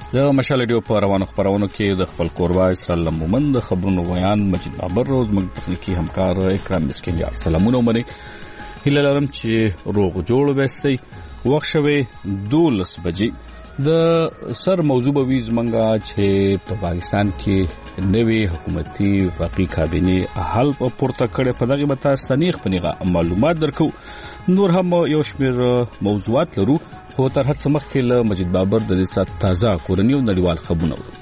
د مشال ریډیو په روانو خبرونو کې د خپل کوربا اسرائیل مومند د خبرونو بیان مجید بابر روز موږ تخنیکی همکار اکرام مسکین یا سلامونه منی هیله لرم چې روغ جوړ وستئ. وخت شوی 12 بجې د سر موضوع به وي زمونږه چې په پاکستان کې نوې حکومتي وفاقي کابینه حل پورته کړې. په دغه بتا ستنیخ پنیغه معلومات درکو. نور هم یو شمیر موضوعات لرو خو تر هڅه مخکې له مجید بابر د دې سات تازه کورنی او نړیوال خبرونه ورو.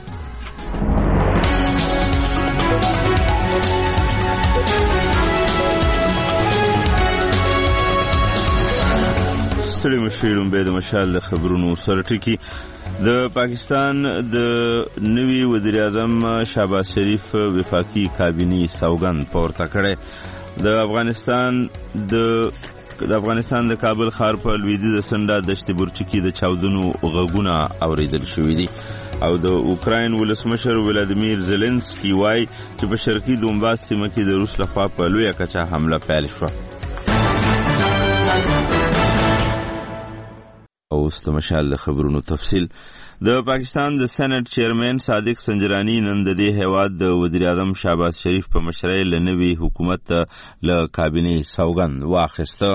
ستړي مشیرون به د مشال د خبرونو سره ټکی. د پاکستان د نوي وزیر اعظم شهباز شریف وفاقي کابینه سوګند پورته کړې. د افغانستان د کابل ښار په لویدیځ سنډا دشت برچکی د چاودنو غږونه اوریدل شوې دي او د اوکراین ولسمشر ولادیمیر زيلنسکي وایي چې په شرقي دونباس سیمه کې د روس لخوا په لویه کچه حمله پیل شوه. اوس د مشال د خبرونو تفصیل. د پاکستان د سېنات چیرمن صادق سنجرانی نن د دې هیواد د وزیر اعظم شهباز شریف په مشرۍ له نوي حکومت له کابینه سوګند واخیسته.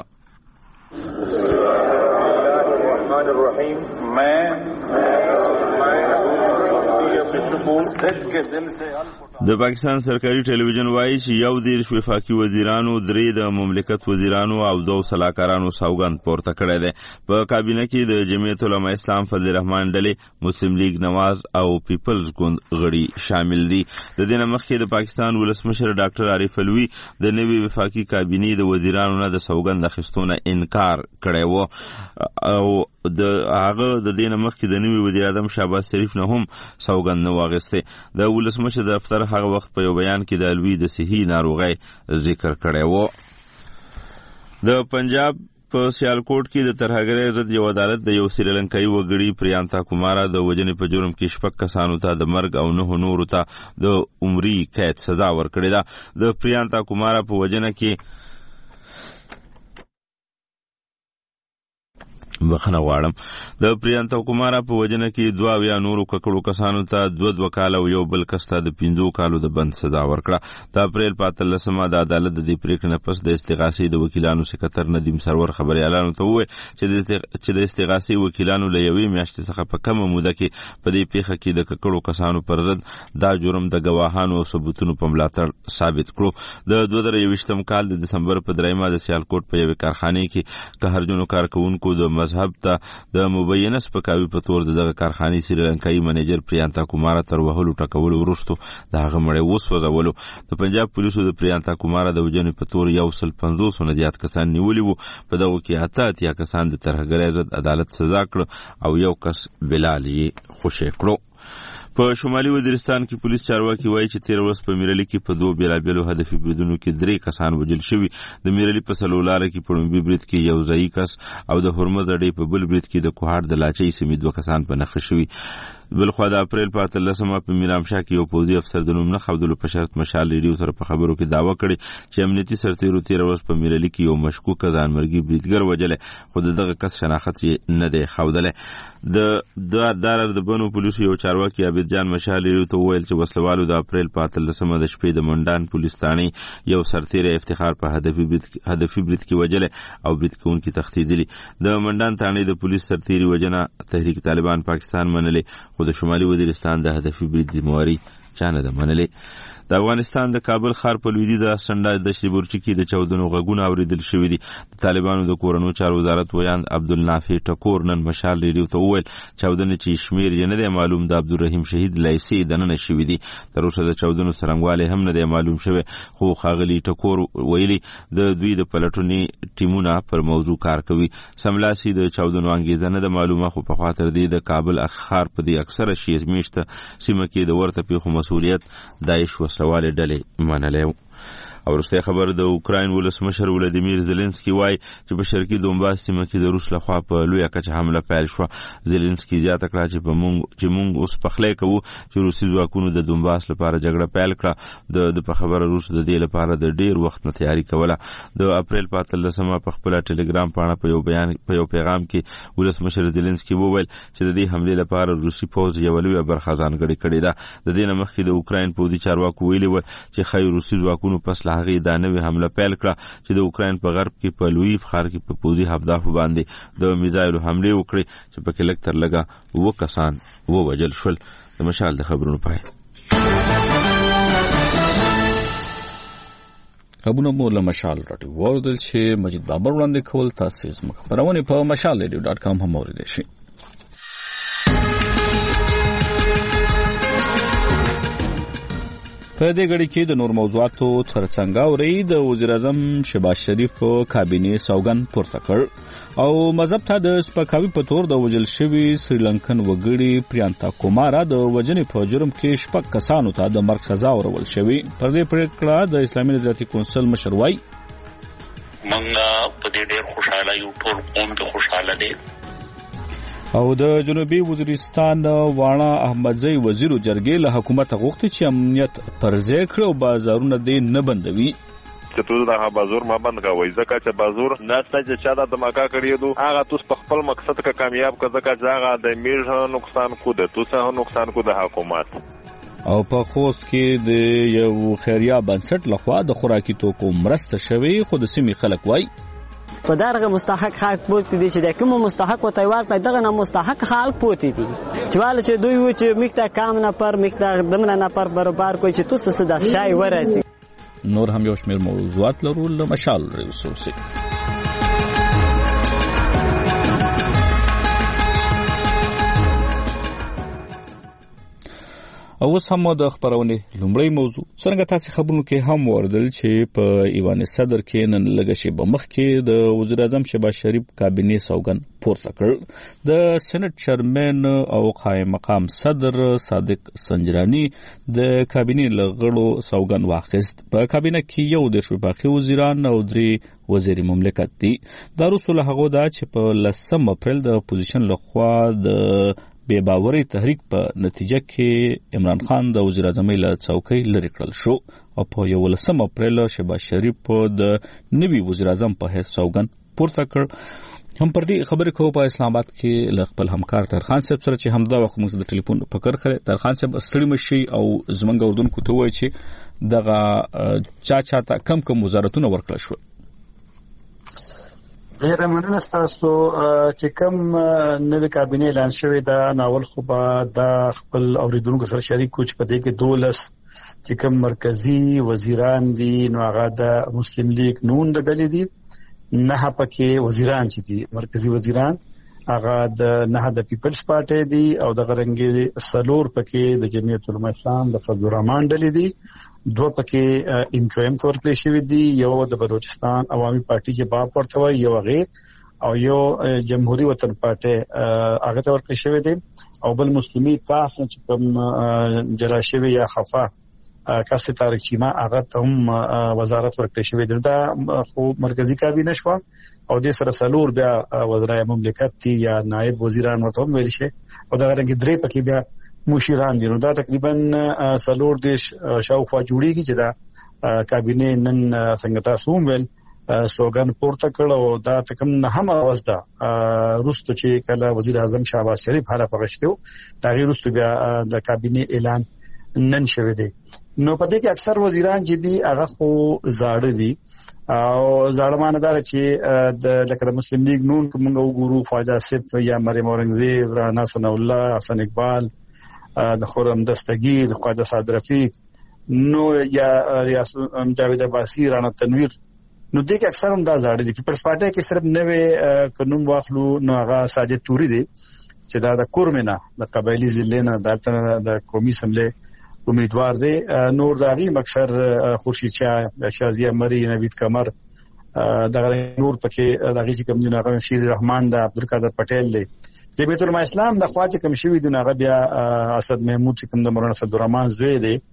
د پاکستان سرکاري ټلویزیون وایي چې یو دیرش وفاقي وزیرانو، 3 د مملکت وزیرانو او 2 سلاکارانو سوګند پورته کړی دی. په کابینه کې د جمعیت علماء اسلام فضل الرحمن ډلې، مسلم لیگ نواز او پیپلز ګوند غړي شامل دي. د دې نه مخکې د پاکستان ولسمشر ډاکټر عارف علوي د نوي وفاقي کابینې د وزیرانو نه د سوګند اخیستو نه انکار کړی و او د هغه د دې نه مخکې د نوي وزیر اعظم شهباز شریف نه هم سوګند نه واغسته. د ولسمشر دفتر هغه وخت په یو بیان کې د الوی د صحي ناروغۍ ذکر کړی و. د پنجاب په سیالکوټ کې د ترهګرۍ ضد یو عدالت د یو سریلنکایي وګړي پریانتا کومارا د وژنې په جرم کې 6 کسانو ته د مرګ او 9 نورو ته د عمري قید سزا ورکړې ده. د پریانتا کومارا په وژنه کې د پریانتا کومارا په وجنه کې 2 نورو ککړو کسانو ته 2 کال او یو بل کس ته د 15 کالو د بند سزا ورکړه. د اپریل 15 د عدالت د دې پریکړې نه پس د استغاثې د وکیلانو سکرټر ندیم سرور خبريالانو ته وویل چې د استغاثې وکیلانو له یوې میاشتې څخه په کمه موده کې په دې پیښه کې د ککړو کسانو پر ضد دا جرم د گواهانو او ثبوتونو په ملاتړ ثابت کړو. د 2023 کال د دسمبر په 3 د سیالکوټ په یوه کارخانه کې قهرجنو کارکونکو د مذهب ته د مبینه سپکاوي په تور دغه کارخانه سریلنکایي منیجر پریانتا کومارا تر وهلو ټکولو وروسته د هغه مړی وسوځولو. د پنجاب پولیسو د پریانتا کومارا د وژنې په تور 150 نه زیات کسان نیولي وو. په دغه کې 88 کسان د ترهګرۍ ضد عدالت سزا کړ او یو کس بلال یې خوشی کړو. په شمالي وزیرستان کې پولیس چارواکي وایي چې 13 ورځې په میرلی کې په 2 بیلابیلو هدفي بریدونو کې 3 کسان وژل شوي. د میرلی په سلولاره کې په لومبي برید کې یو ځایي کس او د هرمز اډې په بل برید کې د کوهاټ د لاچۍ سیمې 2 کسان په نښه شوي. بلخوا د اپریل په 13 په میرامشاه کې یو پوځي افسر د نوم نه ښودلو په شرط مشال ریډیو سره په خبرو کې دعوه کړې چې امنیتي سرتیرو 13 ورځې په میرلی کې یو مشکوک ځانمرګي بریدګر وژلی خو دغه کس شناخت یې نه دی ښودلی. د دارر د بنو پولیسو یو چارواکي عابد جان مشال ریډیو ته وویل چې وسلوالو د اپریل په 13 د شپې د منډان پولیس ثانې یو سرتیری افتخار په هدفي برید کې وژلی او برید کوونکي تښتېدلي. د منډان ثانې د پولیس سرتیري وژنه تحریک طالبان پاکستان منلې خو د شمالي وزیرستان د هدفي برید ذمہواري چا نه ده منلې. د افغانستان د کابل ښار په لویدیځ سنډا دشت برچکی د چاودنو غږونه اوریدل شوي دي. د طالبانو د کورنو چارو وزارت ویاند عبدالنافع ټکور نن مشال ریډیو ته وویل چاودنې چې شمیر یې نه دی معلوم د عبدالرحیم شهید لایسې دننه شوي دي. تر اوسه د چاودنو څرنګوالی هم نه دی معلوم شوی خو ښاغلي ټکور ویلي د دوی د پلټنې ټیمونه پر موضوع کار کوي. سملاسي د چاودنو انګیزه نه ده معلومه خو پخوا تر دې د کابل ښار په دې اکثره شیعه میشته سیمه کې د ورته پیښو مسؤلیت داعش وسلوالې ډلې منلی و. او وروستۍ خبر د اوکراین ولسمشر ولادیمیر زيلنسکي وایي چې په شرقي دونباس سیمه کې د روس لخوا په لویه کچه حمله پیل شوه. زيلنسکي زیاته کړه چې موږ اوس پخلی کوو چې روسي ځواکونو د دونباس لپاره جګړه پیل کړه. د په خبره روس د دې لپاره د ډیر وخت نه تیاری کوله. د اپریل 15 په خپل ټلګرام باندې په یو پیغام کې ولسمشر زيلنسکي وویل چې د دې حمله لپاره روسي پوځ یو لوی برخه ځانګړې کړې ده. د دې نه مخکې د اوکراین پوځي چارواکو ویلي و چې خای روسي ځواکونو پس له هغې دا نوې حمله پیل کړه چې د اوکراین په غرب کې په لویف ښار کې په پوځي هدفو باندې د میزایلو حملې وکړې چې پکې لږ تر لږه 2 کسان ووژل شول. د مشال د خبرونو پای خبرونه مو له مشال راډیو وردل چې مجید بابر وړاندې کول. تاسو زموږ خبرونه په mashalradio.com هم اوریدئ شئ. په دې غړي کې د نور موضوعاتو ترڅنګ اوري د وزیر اعظم شهباز شریف په کابینه سوګن پورته کړ او مذهب ته د سپکاوي په تور د وژل شوی سریلانکن وګړي پریانتا کومارا د وژنې په جرم کې 6 کسانو ته د مرګ سزا ورول شوی. پر دې پریکړه د اسلامي نظارتي کونسل مشر وای منګه په دې ډېر خوشاله یو، ټول قوم ته خوشاله دي. او د جنوبي وزیرستان وانا احمدزی وزیر جرګې له حکومت غوښتي چې امنیت پر ځای کړو او بازارونه دې نه بندوي. چې تو دا بازار ما بند کوي ځکه چې بازار ناسته چې چا د دماکا کړی دو هغه تو په خپل مقصد کې کامیاب کړه ځکه چې هغه د میړه نقصان کو ده تو څه نقصان کو ده حکومت. او په خوست کې د یو خیریه بنسټ لخوا د خوراکي توکو مرسته شوی خو د سیمې خلک وای په دغه مستحق خلک پوتې دي چې د کوم مستحق وته ورکړي دغه نه مستحق خلک پوتې دي چې والله چې دوی و چې مقدار کم نه پر مقدار دمنه نه پر برابر کوي چې تاسو څه د شای ورسي. نور هم یو شمېر موضوعات لرو له مشال ریسورس. اوس هم د خبرونه لومړی موضوع څنګه تاسو خبرونو کې هم وردل چې په ایوان صدر کې نن لګشي بمخ کې د وزیر اعظم شهباز شریف کابینه سوګن پورته کړ. د سېنات چیرمن او قائم مقام صدر صادق سنجرانی د کابینه لغړو سوګن واخیست. په کابینه کې یو د شوباخي وزیران او 3 وزیر مملکت دي. دا رسول هغه دا چې په 10 اپریل د اپوزیشن لخوا د بے باوري تحریک په نتیجه کې عمران خان د وزیر اعظم له څوکۍ لرې کړل شو او په 11 اپریل شهباز شریف د نوي وزیر اعظم په حیث سوګن پورته کړ. هم پر دې خبرې کوو په اسلام آباد کې ل خپل همکار طاهرخان صاحب سره چې همدا وخت موږ د ټلیفون په کار خره. طاهرخان صاحب ستړي مشي او زمونږ اردوونکو ته وایي چې دغه چاته کم وزارتونه ورکړل شو. ډېر مننه تاسو چې کوم نوې کابینه اعلان شوې ده ناول خو به دا خپل اوریدونکو سره شریک کوم چې په دې کې 12 چې کوم مرکزی وزیران دي نو هغه د مسلم لیگ نون د ډلې دي. 9 پکې وزیران چې دي مرکزی وزیران هغه د 9 د پیپلز پارټي دي او د غرنګي سلور پکې د جمعیت العلماء اسلام د فضل الرحمن ډلې دي. 2 پکې انکویم تور پلی شوی دي، یو د بلوچستان عوامي پارټي چې باب ورته وي یو هغه او یو جمهوریت وطن پارټي هغه تور پلی شوی دي او بل مسلمي تاسو چې کوم جراشوی یا خفا کاسه تاریخ چیما هغه هم وزارت ورکړی شوی دی. دا خو مرکزی کابینه شو او د سره سلور بیا وزرای مملکت دي یا نائب وزیران ورته ویل شي او دا رنګ درې پکې بیا مشیران دي. نو دا تقریبا سلور دیش شاوخوا جوړیږي چې دا کابینه نن څنګه تاسو ویل سوګن پورته کړ او دا تکم نه هم واسطه روستو چې کله وزیر اعظم شهباز شریف هله پغشتو دا غیر روستو بیا د کابینه اعلان نن شوه دی. نو په دې کې اکثر وزیران چې دي هغه خو زاړه دي او زاړه ماندار چې د لکه مسلم لیگ نون کومه وګورو خواجه اسف یا مریم اورنګزیب رانا ثنا الله حسن اقبال د خورم دستگیر خواجه صاد رفیق نو یا ریاض جاوید عباسی رانا تنویر نو دې کې اکثر هم دا زاړه دي. پیپلز پارټي کې صرف نوې قانون واخلو نو هغه ساجد توري دي چې دا د کورمنه د قبایلی ضلع د قومي سملې امیدوار دی. نور داغي مکسر خورشید شاه شازیه مری نوید کمر دغه نور پکې دغه چې کوم دی هغه شیر رحمان د عبدالقادر پټیل دی. جمعیت العلماء اسلام د خواجه کوم شوی دی هغه بیا اسد محمود چې کوم د مولانا فضل الرحمن زوی دی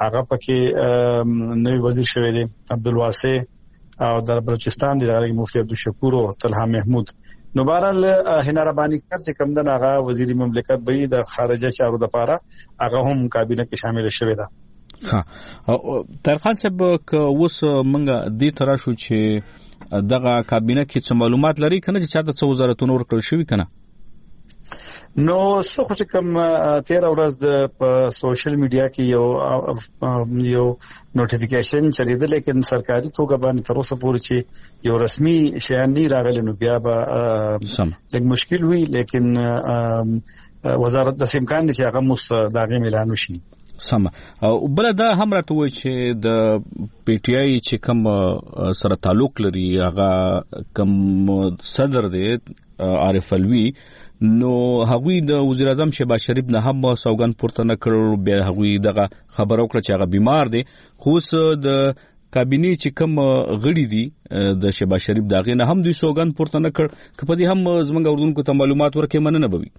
هغه پکې نوی وزیر شوی دی عبدالواسع او د بلوچستان دی د مفتي عبدالشکور او طلحه محمود. نو بهرحال هنا ربانی کار چې کوم د هغه وزیر مملکت به د خارجه چارو د پاره هغه هم کابینه کې شامل شوی دی. ها ترخان صاحب که اوس منګه دې تر شو چې دغه کابینه کې څه معلومات لري کنه چې چاته څه وزارتونه ورکړل شوی کنه؟ نو څه خو چې کوم 13 ورځ په سوشل میډیا کې یو نوټیفیکیشن چلیدل لیکن سرکاري توګه باندې تر اوسه پورې چې یو رسمي شیان نه راغلي نو بیا به لږ مشکل وي لیکن وزارت د امکان دي چې هغه مس داغه اعلان وشي. سم او بل دا هم راته وای چې د پی ټی آی چې کوم سره تعلق لري هغه کوم صدر دی عارف الوی نو هغوی د وزیر اعظم شهباز شریف نه هم سوګند پورته نه کړ بیا هغوی دغه خبر وکړه چې هغه بیمار دی خو د کابینه چې کوم غړي دي د شهباز شریف دغه نه هم دوی سوګند پورته نه کړ کپدي هم زمونږ اردوونکو ته معلومات ورکې مننه بوي.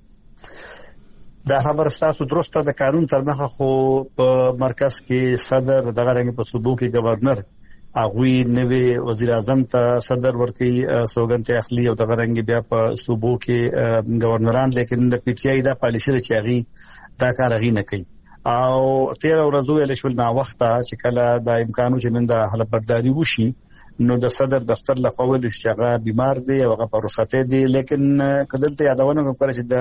دا خبر تاسو درسته د قانون تر مخه خو په مرکز کې صدر دغه رنګ په صوبو کې گورنر اغوی نوې وزیر اعظم ته صدر ورکی سوګند اخلي او دغه رنګ بیا په صوبو کې گورنران لیکن د پی ټی آی دا پالیسی لري چې اغي دا کار اغي نه کوي او 13 ورځې ول شول نا وخت چې کله د امکانو چې من د حلف برداري وشي نو د صدر دفتر لخوا ول چې هغه بیمار دی او هغه په رخصت دی لیکن کله ته یادونه کوم چې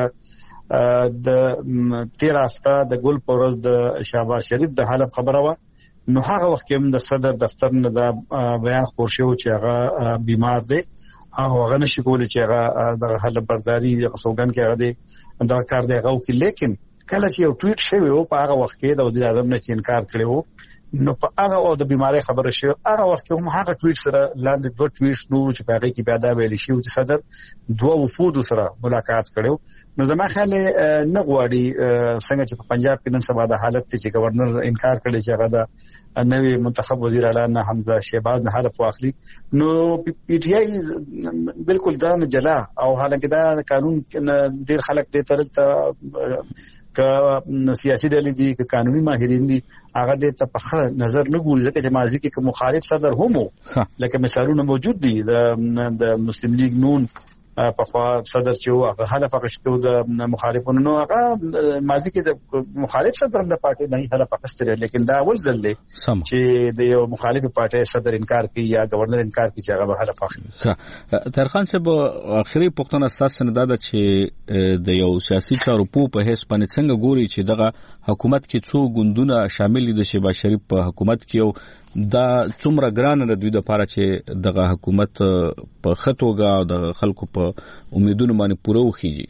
د 13 هفته د ګل پورز د شهباز شریف د حالت خبره و نو هغه وخت کې د صدر دفتر نه د بیان خور شو چې هغه بیمار دی او هغه نشي کولای چې هغه د حالت برداري د سوګند کې هغه دی دا کار دی هغه کې لیکن کله چې یو ټویټ شوی او په هغه وخت کې د وزیر اعظم نه انکار کړو نو په هغه او د بیماری خبره شو هغه وخت کې هم هغه ټویټ سره لاندې دوه ټویټ نو چې په هغه کې پیدا ویل شي چې صدر دوه وفود سره ملاقات کړو نو زما خیال نه غواړي څنګه چې په پنجاب کې نن سبا د حالت چې گورنر انکار کړي چې هغه د نوې منتخب وزیر اعلی حمزه شهباز نه حلف واخلي نو پی ټی آی بالکل دا جلا او حالانکه دا قانون ډیر خلک دې ترته ک سیاسي ډلې دي ک قانوني ماهرین دي هغه دې ته په نظر نه ګوري ځکه چې ماضي کې مخالف صدر هم لکه مثالونه موجود دي د مسلم لیگ نون په خوا صدر چې هغه حلف اخیستو د مخالفونو نو هغه ماضي کې د مخالف صدر د پارټي نه حلف اخیستل لیکن دا اول ځل دی چې د یو مخالف پارټي صدر انکار کوي یا گورنر انکار کوي چې هغه حلف اخلي. ترخان صاحب اخري پوښتنه اساسا نه ده چې د یو سیاسي چارو په هیڅ باندې څنګه ګوري چې دغه حکومت کې څو ګوندونه شامل دي د شهباز شریف په حکومت کې دا څومره ګران نه دوی د لپاره چې دغه حکومت په خطوګه د خلکو په امیدونو باندې پوره وخیږي.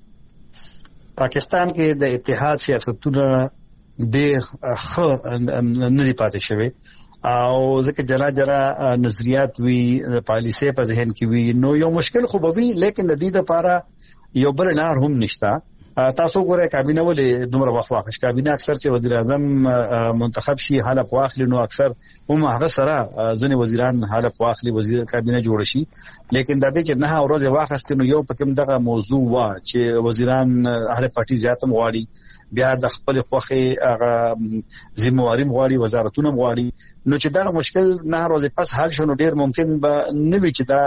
پاکستان کې د اتحاد سیاستونه ډېر نه پاتې شوی او ځکه جلا جلا نظریات وی پالیسي په ذهن کې وی نو یو مشکل خو به وي لیکن د دې لپاره یو بل لار هم نشته. تاسو ګورئ کابینه ولې دومره وخت واخش کابینه اکثر چې وزیر اعظم منتخب شي حلف واخلي نو اکثر هم هغه سره ځنې وزیران حلف واخلي وزیر کابینه جوړ شي لیکن د دې چې نه ورځ واخست نو یو پکې دغه موضوع وا چې وزیران اهل پارټي زیاتم غواړي بیا د خپل خوخه هغه ذمہواری غواړي وزارتونه غواړي نو چې دا مشکل نه ورځ پس حل شونه ډیر ممکن به نه وي چې دا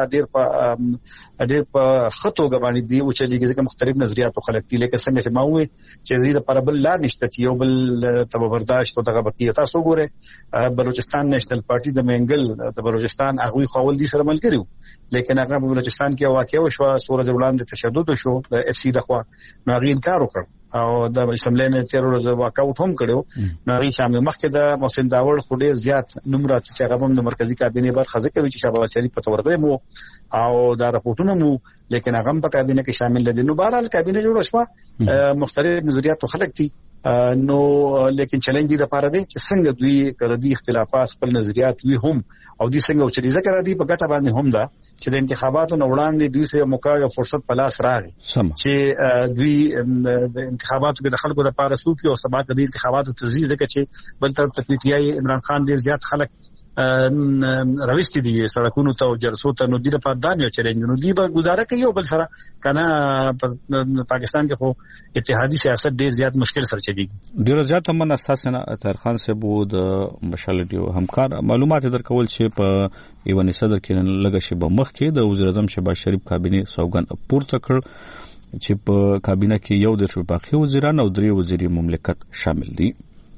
ډیر په خطو غوړي دی او چې لږه مختلف نظریات خلک دي لکه څنګه چې ما وې چې دې لپاره بل لا نشته چې یو بل تبه برداشت او دغه بقیه تاسو ګوره بلوچستان نېشنل پارټي د منګل د بلوچستان هغه خپل دي سره ملګریو لیکن هغه بلوچستان کې واقع وشو سورج وړاندې تشدد شو د اف سی دغه نو هغه انکار وکړ او د اسمبلی نه 13 ورځې واکاوټ هم کړو نو هغه شامل مخکې د محسن داوړ خو ډیر زیات نمرات چې هغه هم د مرکزی کابینه برخه ځکه چې شهباز شریف په تور غو او دا راپورټونه مو لیکن هغه په کابینه کې شامل دي نو بهرحال کابینه جوړ شو مختلف نظریات خلک دي نو لیکن چیلنج دی لپاره دی چې څنګه دوی کړه دي اختلافات خپل نظریات وی هم او دي څنګه چې ذکر دي په ګټه باندې هم دا چې د انتخاباتو نه وړاندې دوی سره موقع او فرصت په لاس راغی چې دوی د انتخاباتو کې د خلکو لپاره سوکي او سبا د انتخاباتو تزیز ځکه چې بل طرف ته پی ټی آی عمران خان ډیر زیات خلک رويستي دي سړکونو ته او جلسو ته نو د پردان یو چیلنج نو دی به گزاره کوي او بل سره کنه پاکستان کې خو اتحادي سیاست ډیر زیات مشکل سره چلیږي. ډیر زیات من اساسا طاهر خان صاحب د مشال دیو همکار معلومات درکول چې په ایوان صدر کې لګه شی به مخ کې د وزیر اعظم شهباز شریف کابینه سوګند پورته کړ چې په کابینه کې یو د باقي وزیران او 3 وزیر مملکت شامل دي.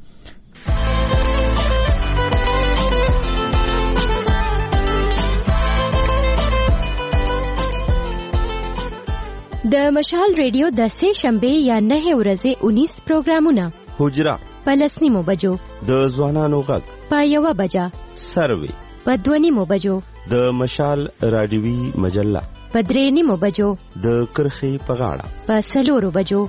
د مشال ریډیو د سه شنبه یا 9 ورځې 19 پروګرامونه حجره پلسنیمو بجو د ځوانانو غږ پایوا بجا سروي پدونیمو بجو د مشال رادیوي مجله پدرینیمو بجو د کرخي پغاړه پسلورو بجو.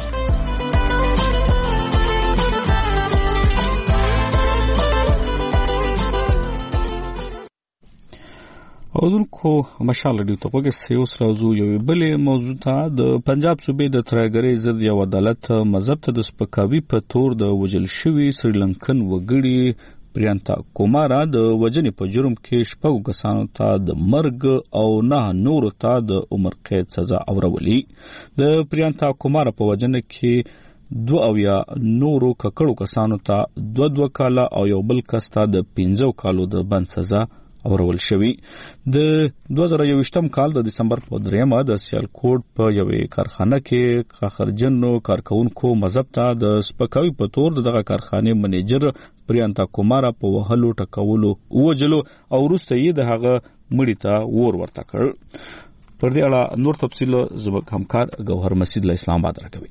او دونکو مشال ډیو ته وګورئ اوس راځو یو بلې موضوع ته. د پنجاب صوبې د ترګری ضد یو عدالت مذهب ته د سپکاوي په تور د وجل شوی سریلانکن وګړي پریانتا کومارا د وجنې په جرم کې 6 کسانو ته د مرګ او 9 نور ته د عمر قید سزا اورولي. د پریانتا کومارا په وجنې کې 2 نورو ککړو کسانو ته 2 کاله او یو بل کس ته د 15 کالو د بند سزا اورول شوی. د 2021م کال د دسمبر په 3 د سیالکوټ په یوې کارخانه کې خخرجنو کارکونکو مذهب ته د سپکاوي په تور دغه کارخانه منیجر پریانتا کومارا په وهلو ټکولو وجلو او وروسته یې د هغه مړی ته ورته کړ. پر دې اړه نور تفصیل زموږ همکار گوهر مسجد له اسلام آباد راکوي.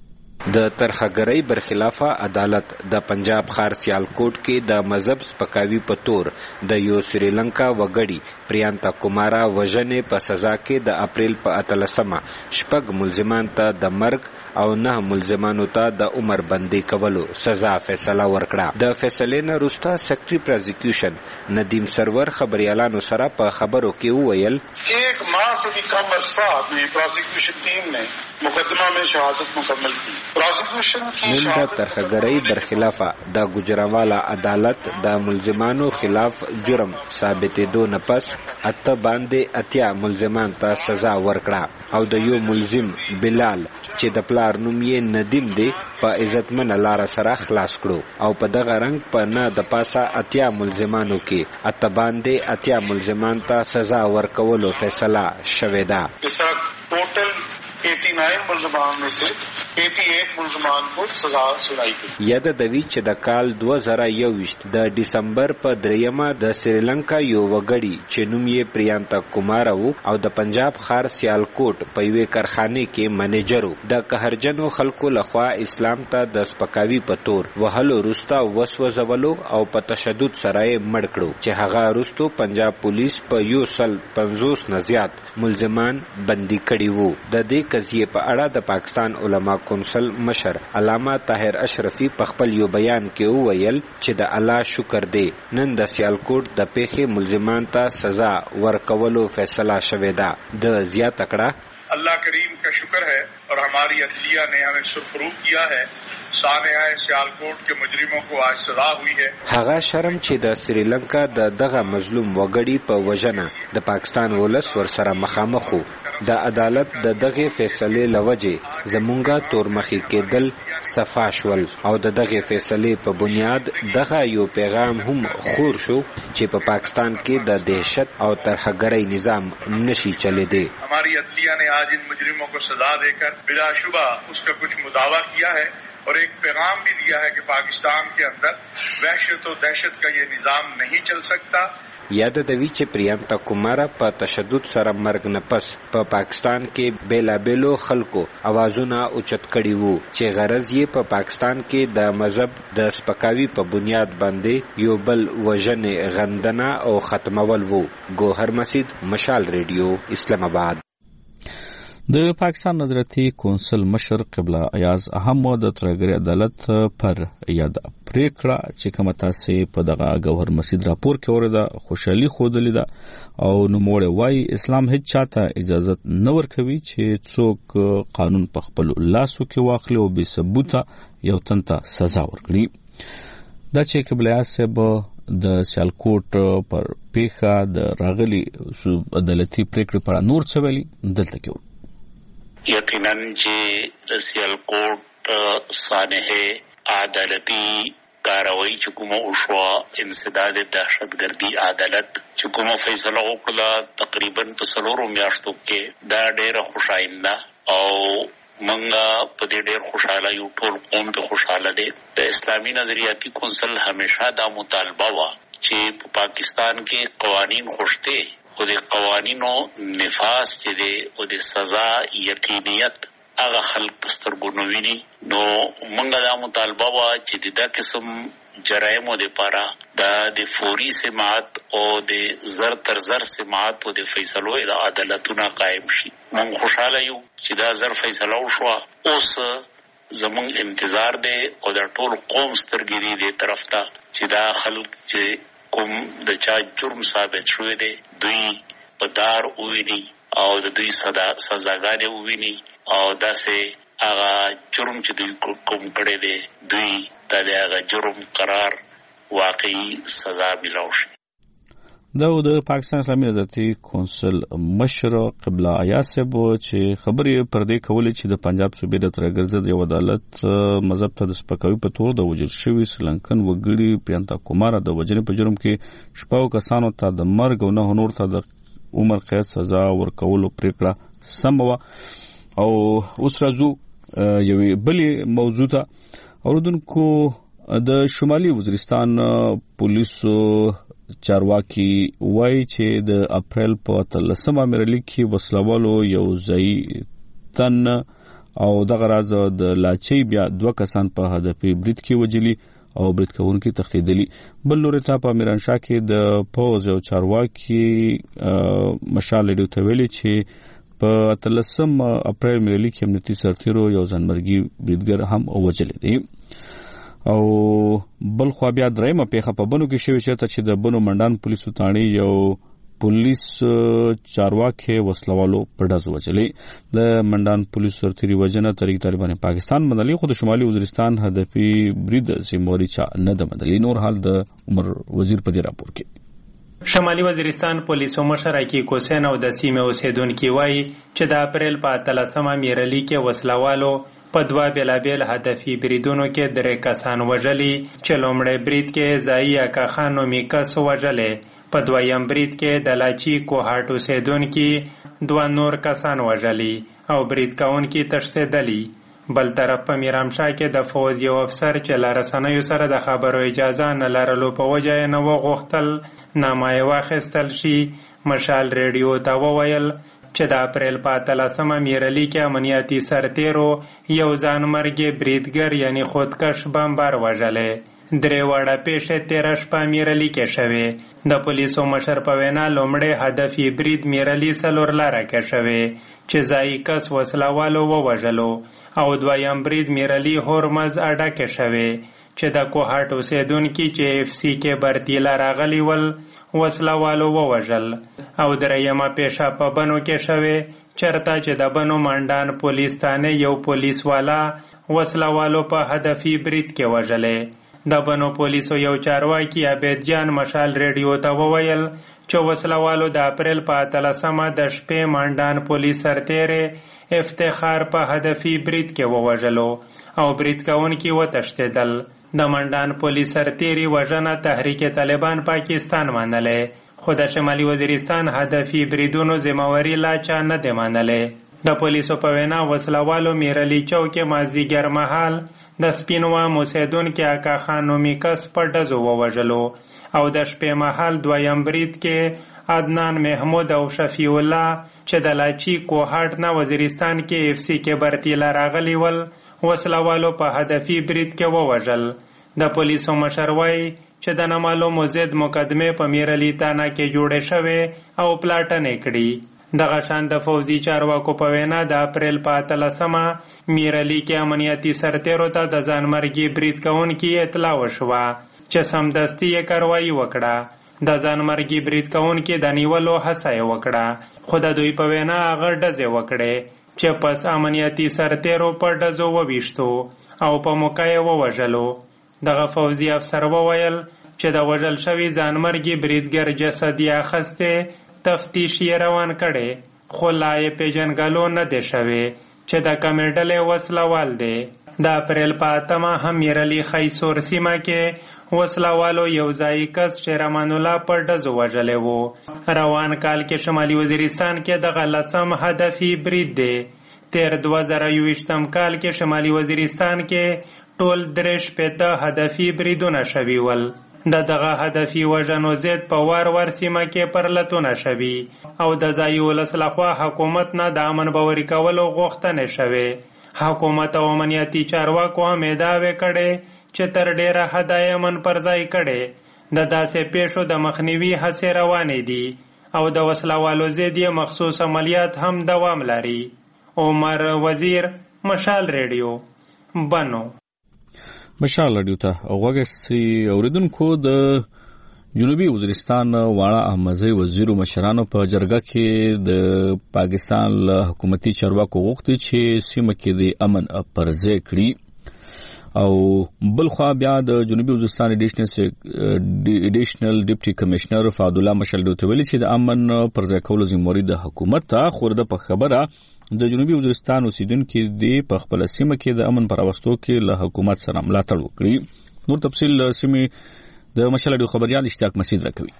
د ترخګرۍ برخلافه عدالت د پنجاب خار سیالکوټ کې د مذهب سپکاوي په تور د یو سریلانکا وګړي پریانتا کومارا وژنې په سزا کې د اپریل په 18مه 6 ملزمان ته د مرګ او 9 ملزمانو ته د عمر بندي کولو سزا فیصله ورکړه. د فیصلې نه وروسته سیکرټري پروزیکیوشن ندیم سرور خبريالانو سره په خبرو کې وویل 1 माह से भी कम अरसा में प्रोसिक्यूशन टीम ने मुकदमा में शहादत मुकम्मल की. نن د ترخګرۍ برخلافه د ګجراوالا عدالت د ملزمانو خلاف جرم ثابتېدو نه پس 8 باندې 8 ملزمان ته سزا ورکړه او د یو ملزم بلال چې د پلار نوم یې ندیم دی په عزتمن لار سره خلاص کړو او په دغه رنګ په نه د پاسه 8 ملزمانو کې 8 باندې 8 ملزمان ته سزا ورکولو فیصله شوې ده. ټوټل 89 मुलजमान में से 88 मुलजमान को सजा सुनाई गई. یاد دوی چې د کال 2021 د دسمبر په 3مه د سریلانکا یو وګړي چې نوم یې پریانتا کومارا وو او د پنجاب خار سیالکوټ په یوې کارخانه کې منیجر وو د قهرجنو خلکو لخوا اسلام ته د سپکاوي په تور وهلو وروسته وسوځولو او په تشدد سره یې مړ کړو چې هغه وروسته پنجاب پولیس په 150 نه زیات ملزمان بندي کړي وو. د دې قضیه په اړه د پاکستان علما کونسل مشر علامه طاهر اشرفي په خپل یو بیان کې وویل چې د الله شکر دی نن د سیالکوټ د پیښې ملزمان ته سزا ورکولو فیصله شوې ده. د زیاته کړه अल्लाह करीम का शुक्र है और हमारी अदलिया ने हमें सुरफरूब किया है. सानेहाए सियालकोट के मुजरिमों को आज सजा हुई है. هغه شرم چې د سریلانکا د دغه مظلوم وګړي په وژنه د پاکستان ولس ورسره مخامخ وو. د عدالت د دغه فیصلې لوجه زمونږه تورمخي کېدل صفا شول او د دغه فیصلې په بنیاد دغه یو پیغام هم خور شو چې په پاکستان کې د دهشت او ترهګرۍ نظام نشي چلیدي. हमारी अदलिया ने आज इन मुजरिमों को सजा देकर बिलाशुबा उसका कुछ मुदावा किया है और एक पैगाम भी दिया है कि पाकिस्तान के अंदर वहशत और दहशत का ये निजाम नहीं चल सकता. یاد دوی چې پریانتا کومارا په تشدد سره مرګ نه پس په پاکستان کې بیلابیلو خلکو اوازونه اوچت کړي وو چې غرض یې په پاکستان کې د مذهب د سپکاوي په بنیاد باندې یو بل وژنې غندنه او ختمول وو. گوهر مسجد مشال ریډیو اسلام آباد. د پاکستان نظرتي کونسل مشر قبله ایاز هم د ترګری عدالت پر یاد پریکړه چې کومه تاسو په دغه گوهر مسجد راپور کې ورده خوشحالي خودلې ده او نوموړی وایي اسلام هیڅ چاته اجازه نه ورکوي چې څوک قانون په خپل لاسو کې واخلي او بې ثبوته یو تن ته سزا ورکړي. دا چې قبله ایاز صاحب د سیالکوټ پر پیښه د راغلي عدالتي پریکړې په اړه نور څه ویلي دلته کې یقینا چې د سیالکوټ سانحه عدالتي کاروایی چې کومه وشوه انسداد دهشتګردي عدالت چې کومه فیصله وکړه تقریبا په 4 میاشتو کې دا ډېره خوشاینده او منګه په دې ډېر خوشاله یو ټول قوم په خوشاله دي د اسلامي نظریاتي کونسل همیشه دا مطالبه وا چې په پاکستان کې قوانین خوشته او د قوانینو نفاذ چې دی او د سزا یقینیت هغه خلک پسترګونو ویني نو موږ دا مطالبه وا چې دا قسم جرایمو لپاره د فوري سماعت او د زر تر زر سماعت او د فیصلو د عدالتونو قائم شي موږ خوشاله یو چې دا زر فیصله وشوه اوس زموږ انتظار دی او د ټول قوم سترګې دی طرف ته چې دا خلک چې کوم د چا جرم ثابت شوی دی دوی په دار وویني او د دوی سزاګانې وویني او داسې هغه جرم چې دوی کوم کړی دی دوی د هغه جرم قرار واقعي سزا ملاو شي د پاکستان اسلامي نظریاتي کونسل مشر قبله ایاز صاحب چې خبرې پر دې کولې چې د پنجاب صوبې د ترګرزد یو عدالت مذهب ته د سپکاوي په تور د وژل شوي سریلانکن وګړي پرینتا کومارا د وژنې په جرم کې شپږ کسانو ته د مرګ او نه نور ته د عمر قید سزا ورکولو پریکړه سم و او اوس راځو یوې بلې موضوع ته اوردونکو د شمالي وزیرستان پولیسو چارواکي وایي چې د اپریل په 13 مېرلي کې وسلوالو یو ځای تن او دغه راز د لاچي بیا 2 کسان په هدفي برید کې وجلي او برید کوونکي تخیدلی بل لوري ته په میرانشاه کې د پوز او چارواکي مشال ډیو ته ویلي چې په 13 اپریل مېرلي کې امنیتي سرتیرو یو ځانمرګي بریدګر هم وجل دي او بل خو بیا درېمه پیښه په بنو کې شوی چې د بنو منډان پولیسو تاڼي یو پولیس چارواکي وسلوالو په ډز وچلې د منډان پولیس سرتیري وجنه طریق طالبان پاکستان منلي خو د شمالي وزیرستان هدفي برید سیموري چا نه د مدلي نور حال د عمر وزیر په دې راپور کې شمالي وزیرستان پولیسو مشر حقیق حسین او د سیمې اوسیدونکو وایي چې د اپریل په 13 مېرلي کې وسلوالو په 2 بیلابیل هدفي بریدونو کې 3 کسان وژلي چې لومړی برید کې ځایي اکا خان نومي کس وژلې په دویم برید کې د لاچي کوهاټ اوسیدونکو 2 نور کسان وژلي او برید کوونکي تښتېدلي بل طرف په میرامشاه کې د فوز یو افسر چې له رسنیو سره د خبرو اجازه نه لرلو په وجه یې نه وغوښتل نامه یې واخیستل شي مشال ریډیو ته وویل چې د اپریل په 13 مېرلي کې امنیتي سرتیرو یو ځانمرګي بریدګر یعنی خودکش بمبار وژلې 3 وړه پیښې 13 شپه مېرلي کې شوې د پولیسو مشر په وینا لومړی هدفي برید مېرلي سلور لاره کې شوې چې ځایي کس وسلوالو ووژلو او دویم برید مېرلي هورمز اډه کې شوې چې د کوهاټ اوسیدونکي چې اف سی کې برتیله راغلي ول وسلوالو ووژل او درېیمه پیښه په بنو کې شوې چرته چې د بنو منډان پولیس تانه یو پولیس والا وسلوالو په هدفي برید کې وژلې د بنو پولیسو یو چارواکي عبید جان مشال ریډیو ته وویل چې وسلوالو د اپریل په 13 د شپې منډان پولیس سرتیره افتخار په هدفي برید کې ووژلو او برید کوونکي وتښتېدل د منډان پولیس سرتیري وژنه تحریک طالبان پاکستان منلې خو د شمالي وزیرستان هدفي بریدونو ذمہواری لا چا نه دی منلې د پولیسو په وینا وسلوالو مېرلي چوک مازدیګر مهال د سپینوا موسیدونکو اکا خان نومي کس په ډزو ووژلو او د شپې مهال دویم برید کې عدنان محمود او شفیع الله چې د لاچي کوهاټ نه وزیرستان کې اف سی کې برتیله راغلي ول وسلوالو په هدفي برید کې ووژل د پولیسو مشر وایي چې د نامعلومو ضد مقدمې په مېرلي تانه کې جوړې شوې او پلاټنې کړي دغه شان د فوزي چارواکو په وینا د اپریل په 13 مېرلي کې امنیتي سرتیرو ته د ځانمرګي برید کوونکي اطلاع وشوه چې سمدستي یې کاروایي وکړه د ځانمرګي برید کوونکي د نیولو هڅه یې وکړه خو د دوی په وینا هغه ډزې وکړې چې پس امنیتي سرتیرو په ډزو وویشتو او په موقع یې ووژلو دغه فوزي افسر وویل چې د وژل شوي ځانمرګي بریدګر جسد یې اخیستی تفتیش یې روان کړی، خو لا یې پیژنګلو نه دی شوی چې د کومې ډلې وسلوال دی. د اپریل په 8 هم میرعلي خیسور سیمه کې وسلوالو یو ځایي کس شیر امان الله په ډزو وژلی و. روان کال کې شمالي وزیرستان کې دغه 10م هدفي برید دی. تیر 2021 کال کې شمالي وزیرستان کې ټول 63 هدفي بریدونه شوي ول. دغه هدفي وژنو ضد په وار سیمه کې پرلتونه شوي او د ځایي ولس لخوا حکومت نه د امن باوري کولو غوښتنې شوې. حکومت او امنیتي چارواکو هم ادعاوې کړې چې تر ډیره حده یې امن پر ځای کړی. د داسې پیښو د مخنیوي هڅې روانې دي او د وسلوالو ضد یې مخصوص عملیات هم دوام لري. عمر وزیر، مشال ریډیو، بنو. مشال ریډیو ته غوږی اوریدونکو. د جنوبي وزیرستان واړه احمدزی وزیر مشرانو په جرګه کې د پاکستان له حکومتي چارواکو غوښتي چې سیمه کې د امن پرځای کړي او بل خو بیا د جنوبي وزیرستان اډیشنل ډیپټي کمشنر فعد الله مشال ته ویلي چې د امن پرځای کولو ذمہواری د حکومت ته خورده په خبره د جنوبي وزیرستان اوسیدونکو د په خپل سیمه کې د امن پراوستو کې له حکومت سره ملاتړ وکړي. نور تفصیل سیمه د مشال ډیو خبريال اشتیاق مسعود راکوي.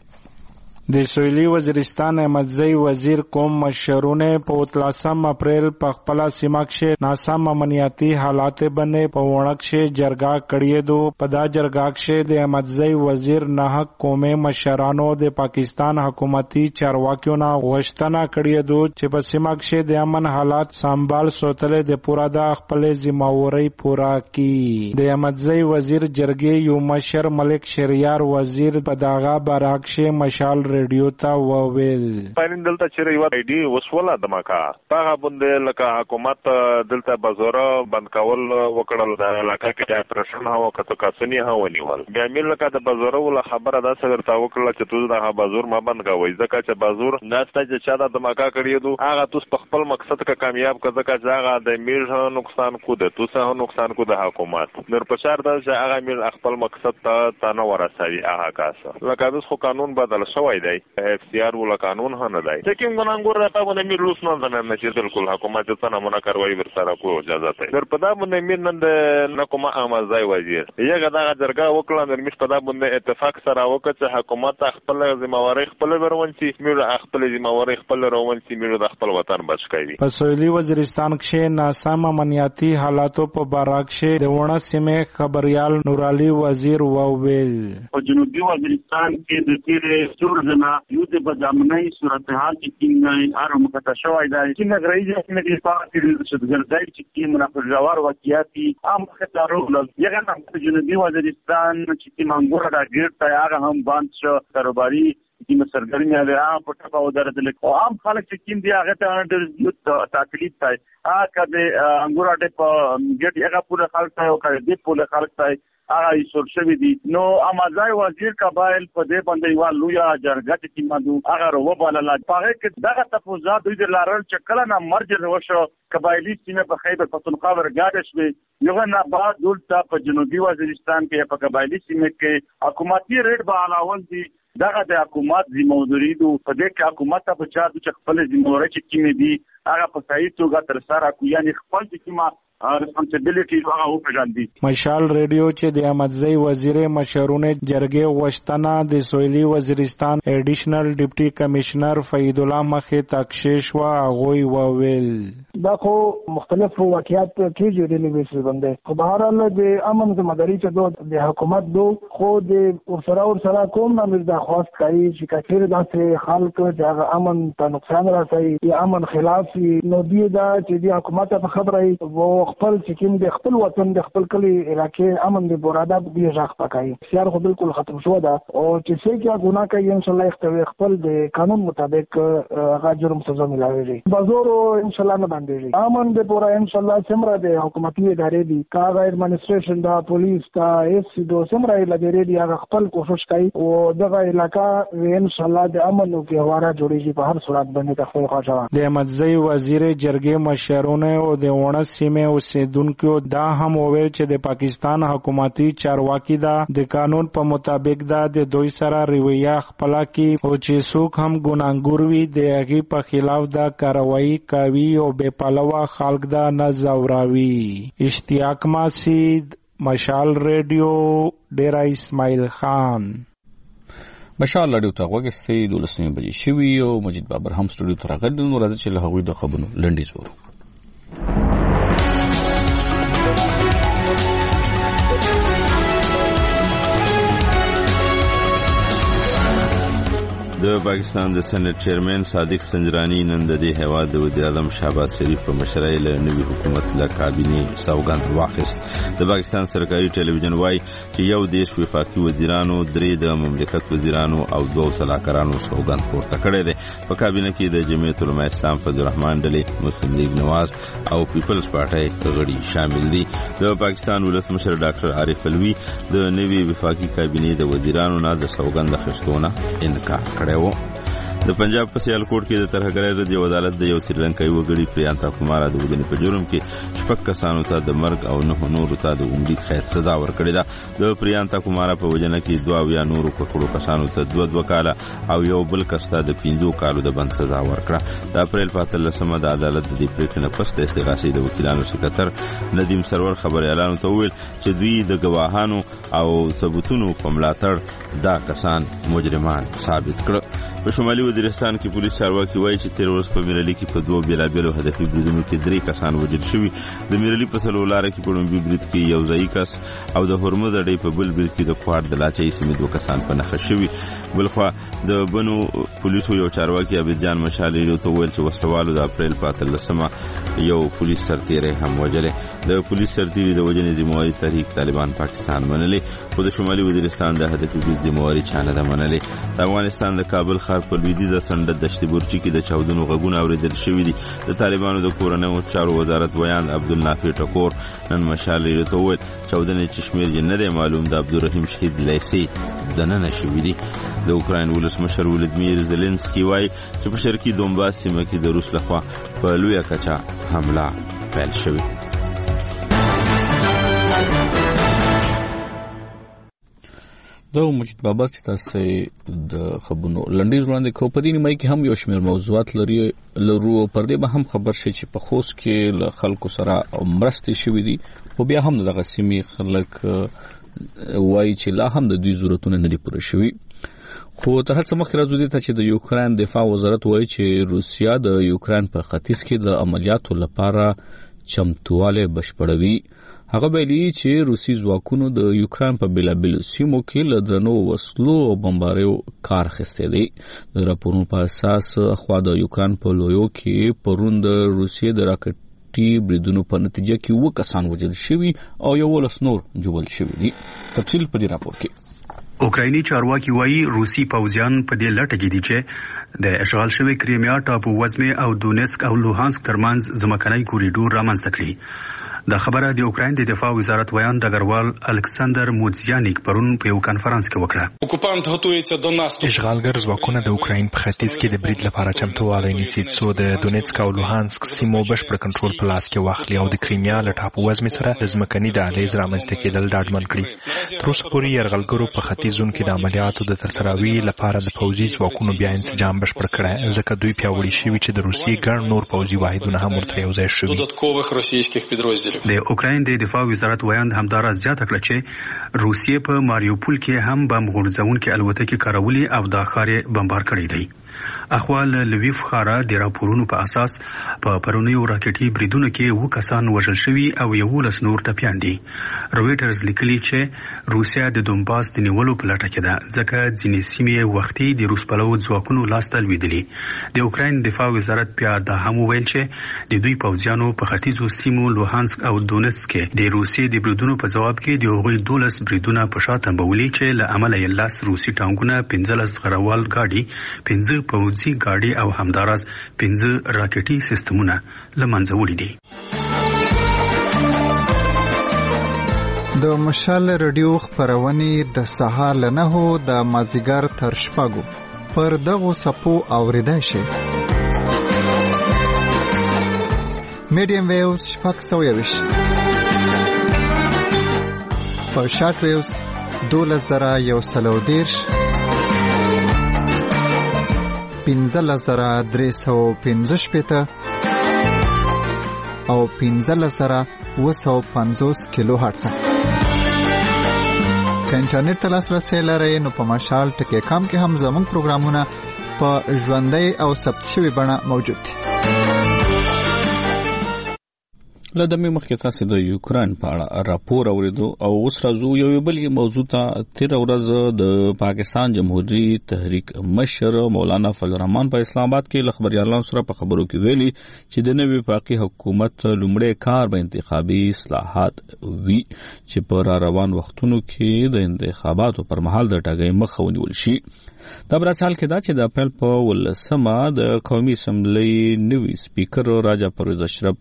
د سویلي وزیرستان احمدزی وزیر قوم مشرونه په 13 اپریل په خپل سیمه کې ناسم امنیتي حالات باندې په وړک کې جرګه کړې دو. په دا جرګه کې د احمدزی وزیر نه قومي مشرانو د پاکستان حکومتي چارواکیو نه غوښتنه کړې دو چې په سیمه کې د امن حالات سنبال ساتل د پورا د خپل ذمہواری پورا کړي. د احمدزی وزیر جرګې یو مشر ملک شریار وزیر په داغه براکشه مشال ریډیو ته وویل پاین دلته چې یو ایډي وسوله د ماکا هغه باندې لکه حکومت دلته بازار بند کول وکړل د علاقې کې پرشن هوا کته کاسنی هوا نیول بیا مل لکه د بازار ول خبره دا څنګه تا وکړه چې تو د بازار ما بند کوي ځکه چې بازار ناسته چې چا د ماکا کړی دو هغه تو په خپل مقصد کې کامیاب کړه چې هغه د میړ نقصان کو ده تو سه نقصان کو د حکومت نور پچار د هغه میړ خپل مقصد ته تنه ورسوي هغه کاسه لکه د خو قانون بدل شوی دی اختیار ولا قانون نه دی چې کوم غننګور راته باندې میر روس نه نه چې بالکل حکومت ته نه مونږ کاروي ورسره کو اجازه ته در په دا باندې میر نن د نکوما امازای وزیر یګه دا جرګه وکړه د میر په دا باندې اتفاق سره وکړه چې حکومت خپل ذمہواری خپل ورونسي میر خپل ذمہواری خپل ورونسي میر د خپل وطن بچ کوي. په سویلي وزیرستان کې ناسم امنیتي حالاتو په باره کې د ونه سیمه خبريال نورالي وزیر وویل په جنوبي وزیرستان کې د تیرې سورزنا یو د بدامنۍ صورتحال کې هر مکته شوی دی چې نګرایي چې د پاتې د ګرځای چې کې منافر جوار واقعياتي عام خطرو یګه په جنوبي وزیرستان چې منګور دا ډیر ته هغه هم باندې شو کاروباري چې مسرګرمي هغه په ټاپه ودرته لیکو عام خلک چې کیم دی هغه ته ډېر تکلیف دی هغه د انګوراټه په ګټ هغه پوره خلک ته او کړي په خلک ته هغه یې شوی دی. نو امازای وزیر قبایل په دې باندې یو لویا جرګه چې مادو هغه ورو بلل هغه کې دغه تفوزات دوی د لارل چې کله نه مرجر وشو قبایلی سینه په خیبر پختونخوا ورګاډ شوی یو نه بعد دلته په جنوبي وزیرستان کې په قبایلی سینه کې حکومتي ریټ به علاوه دي دغه د حکومت ذمہواری دو په دې کې حکومت ته په چا د خپل ذمہواری چې کیمه دي هغه په صحیح توګه تر سره کو یعنی خپل کیمه ریسپانسیبিলিټي هغه وپېژاندي. مشال ریډیو چې د احمدزی وزیر مشرونه جرګې وشتنه د سویلي وزیرستان اډیشنل ډیپټي کمشنر فید الله مخې تکشیش وا غوي وویل دا خو مختلف واقعیات کیږي د لیبیس باندې خو بهرحال د امن ذمہداري چې د حکومت دو خو د ورسره کوم نه درخواست کوي چې کثیر داسې خلک چې هغه امن ته نقصان راسي یا امن خلاف نو دی دا چې د حکومت په خبره وو خپل چې کوم د خپل وطن د خپل کلی علاقې امن د بوراده به ځخ پکای سیار خو بالکل ختم شو دا او چې څه کې ګناه کوي ان شاء الله خپل د قانون مطابق هغه جرم سزا ملاوي بازور ان شاء الله نه باندې امن د پورا ان شاء الله سمره د حکومتي ادارې دي کاغه ایڈمنسټریشن دا پولیس دا اس دو سمره لګري دي هغه خپل کوشش کوي او دغه علاقہ ان شاء الله د امن او هواره جوړیږي په هر صورت باندې خپل خواجه د احمدزی وزیر جرګې مشرونه او د ونه سیمه اوسیدونکو دا هم وویل چې د پاکستان حکومتي چارواکي دا د قانون په مطابق دا د دوی سره رویه خپل کی او چې څوک هم ګناګور وي د هغه په خلاف دا کاروایی کوي او بے پلوه خلک دا نه زوراوي. اشتیاق ماسید، مشال ریډیو، ډیرا اسماعیل خان. مشال ریډیو ته وګورئ 12 بجې شوي او مجید بابر هم سټوډیو ته راغلی نو راځي چې له هغوی د خبرونو لنډیز ورو. د پاکستان د سېنات چیرمن صادق سنجرانی نن د دې هیواد د وزیر اعظم شهباز شریف په مشرۍ له نوي حکومت له کابینې سوګند واخیست. د پاکستان سرکاري ټلویزیون وایي چې یو دیش وفاقي وزیرانو، 3 د مملکت وزیرانو او 2 صلاحکارانو سوګند پورته کړی دی. په کابینه کې د جمعیت العلماء اسلام فضل الرحمن ډلې، مسلم لیگ نواز او پیپلز پارټي غړي شامل دي. د پاکستان ولسمشر ډاکټر عارف الوی د نوي وفاقي کابینې د وزیرانو نه د سوګند اخیستونه انکار کړی. د پنجاب په سیالکوټ کې د ترهګرۍ رد عدالت د یو سریلنکایي وګړي پریانتا کومارا د وژنې په جرم کې 6 کسانو ته د مرګ او 9 نورو ته د عمري قید سزا ورکړې ده. د پریانتا کومارا په وژنه کې 2 نورو ککړو کسانو ته 2 کاله او یو بل کس ته د 15 کالو د بند سزا ورکړه. د اپریل په 13 د عدالت د دې پریکړې نه پس د استغاثې د وکیلانو سکرټر ندیم سرور خبريالانو ته ویل چې دوی د گواهانو او ثبوتونو په ملاتړ دا کسان مجرمان ثابت کړ. په شمالي وزیرستان کې پولیس چارواکي وایي چې 13 ورځې په میرالي کې په 2 بیلابیلو هدفي بریدونو کې 3 کسان وژل شوي. د میرالي په سلولاره کې په لومبي برید کې یو ځایي کس او د هرمز اډې په بل برید کې د کوهاټ د لاچۍ سیمې 2 کسان په نښه شوي. بلخوا د بنو پولیسو یو چارواکي عبدجان مشال ریډیو ته ویل چې وسلوالو د اپریل په 13 یو پولیس سرتیری هم وژلی. د پولیس سرتیری د وژنې ذمہواري تحریک طالبان پاکستان منلې، خو د شمالي وزیرستان د هدفي برید ذمہواري چا نه ده منلې. د افغانستان د کابل ښار په لویدیځه سنډه دشت برچي کې د چاودنو غږونه اوریدل شوي دي. د طالبانو د کورنیو چارو وزارت ویان عبدالنافع ټکور نن مشال ریډیو ته وویل چاودنې چې شمېر یې نه دی معلوم د عبدالرحیم شهید لیسي دننه شوي دي. د اوکراین ولسمشر ولادیمیر زيلنسکي وایي چې په شرقي دونباس سیمه کې د روس لخوا په لویه کچه حمله پیل شوې. دا مجید بابا چې تاسو د خبرونو لنډیز وړاندې کوو. په دې نیمه کې هم یو شمېر موضوعات لرو پر دې به هم خبر شي چې په خوست کې له خلکو سره مرستې شوې دي، خو بیا هم دغه سیمې خلک وایي چې لا هم د دوی ضرورتونه نه دي پوره شوي. خو تر هڅه مخکې راځو دې ته چې د یوکران دفاع وزارت وایي چې روسیا د یوکران په ختیځ کې د عملیاتو لپاره چمتواله بشپړوي. هغه ویلي چې روسي ځواکونو د یوکران په بیلابیلو سیمو کې له درنو وسلو او بمباریو کار اخیستی دی. د راپورونو په اساس خوا د یوکران په لویو کې پرون د روسیې د راکټي بریدونو په نتیجه کې 2 کسان وژل شوي او 11 نور ژوبل شوي دي. تفصیل په دې راپور کې. اوکرایني چارواکي وایي روسي پوځیان په دې لټه کې دي چې د اشغال شوی کریمیا ټاپو وزمه او دونیسک او لوهانسک ترمنځ ځمکنی کوریډور رامنځته کړي. دا خبره د اوکراین د دفاع وزارت ویان ډګروال الکساندر موزیانیک پرون په یو کانفرنس کې وکړه. اوکوپانت هوتويته د ناستو اشغالګر ځواکونه د اوکراین په ختیځ کې د برید لپاره چمتووالی نیسي څو د دونیسک او لوهانسک سیمو بشپړ کنټرول په لاس کې واخلي او د کریمیا له ټاپو وزمې سره د ځمکني دهلیز رامنځته کېدل ډاډمن کړي. تر اوسه پورې یرغلګرو په ختیځ زون کې د عملیاتو د ترسروي لپاره د پوځي ځواکونو بیا انسجام بشپړ کړی، ځکه دوی پیاوړي شوي چې د روسیې ګڼ نور پوځي واحدونه هم ورته یوځای شوي. د اوکراین د دفاع وزارت ویان همدارا زیاته کړه چې روسیې په ماریوپول کې هم بم غورځونکي الوتکې کارولي او دا ښار یې بمبار کړی دی. اخوال لویف خارا د راپورونو په اساس په پرونیو راکټي بریدونو کې 2 کسان وژل شوي او 11 نور ټپیان دي. رويټرز لیکلي چې روسیا د دونباس د نیولو په لټه کې ده، ځکه ځینې سیمې وختي د روس پلو ځواکونو لاس ته لوېدلي. د اوکراین دفاع وزارت بیا دا هم ویل چې د دوی پوځیانو په ختیځو سیمو لوهانسک او دونیسک کې د روسیې د بریدونو په جواب کې د هغوی 12 بریدونه په شا تنبولي چې له امله یې 10 روسي ټانکونه، 15 غروال ګاډي، 15 پوځي ګاډي او همداراز 15 راکټي سیستمونه له منځه وړي دي. د مشال ریډیو خبرونه د سهار له 9 د مازیګر تر 6 پر دغه صفو اوریدای شي. میډیم ویوز 620 په شارټ ویوز 12110 15315 او 15750 کیلو هرتز. که انټرنیټ ته لاسرسی لرئ نو په مشال ټکی کام کې هم زموږ پروګرامونه په ژوندۍ او ثبت شوي بڼه موجود دي. له دمې مخکې تاسو د یوکرين په اړه راپور اوریدو او اوس راځو یو بل موضوع ته. تیر ورځ د پاکستان جمهوریت تحریک مشر مولانا فضل الرحمن په اسلام آباد کې خبريالانو سره په خبرو کې ویلي چې د نوې پاکي حکومت لومړی کار به انتخابي اصلاحات وي چې په روان وختونو کې د انتخاباتو پر مهال د ټاګي مخه ونیول شي. دا برسال کې دا چې د اپریل په 18 د قومي اسمبلی نوی سپیکر راجا پرویز اشرف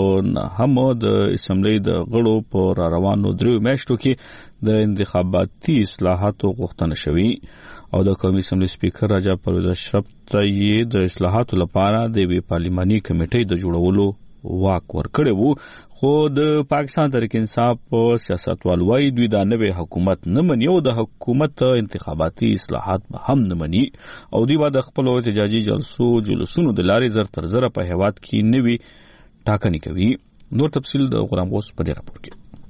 هم د اسمبلی د غړو په روانو درو میاشتو کې د انتخاباتي اصلاحاتو غوښتنه شوې او د قومي اسمبلی سپیکر راجا پرویز اشرف ته د اصلاحاتو لپاره د پارلماني کمیټې د جوړولو واک ورکړی وو. خو د پاکستان تحریک انصاف سیاستوال وايي دوی دا نوې حکومت نه مني او د حکومت انتخاباتي اصلاحات به هم نه مني او دوی به د خپل احتجاجي جلوسونو د لارې زر تر زر په هیواد کې نوې ټاکنې کوي. نور تفصیل د غلام غوث په دې راپور کې.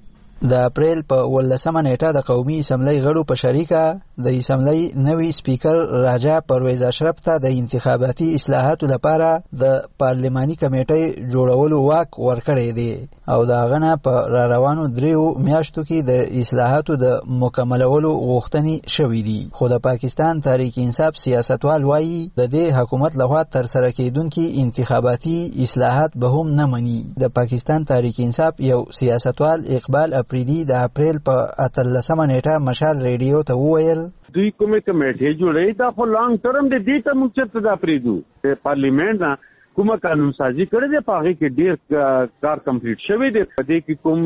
د اپریل په 18 نیټه د قومي اسمبلی غړو په شریکه د اسمبلی نوی سپیکر راجا پرویز اشرف ته د انتخاباتي اصلاحاتو لپاره د پارلماني کمیټې جوړولو واک ورکړی دی او دا غنه په روانو دریو میاشتو کې د اصلاحاتو د مکملولو غوښتنې شوې دي. خو د پاکستان تحریک انصاف سیاستوال وایي د دې حکومت لخوا تر سره کېدونکي انتخاباتي اصلاحات به هم نه مني. د پاکستان تحریک انصاف یو سیاستوال اقبال د اپریل په 18 نیټه مشال ریډیو ته وویل دوی کومه کمیټه جوړې دا خو لانګ ټرم د دې ته موږ چې دا پریدو پارلیمنت کومه قانون سازي کړې ده په هغه کې ډیر کار کمپلیټ شوی دی. په دې کې کوم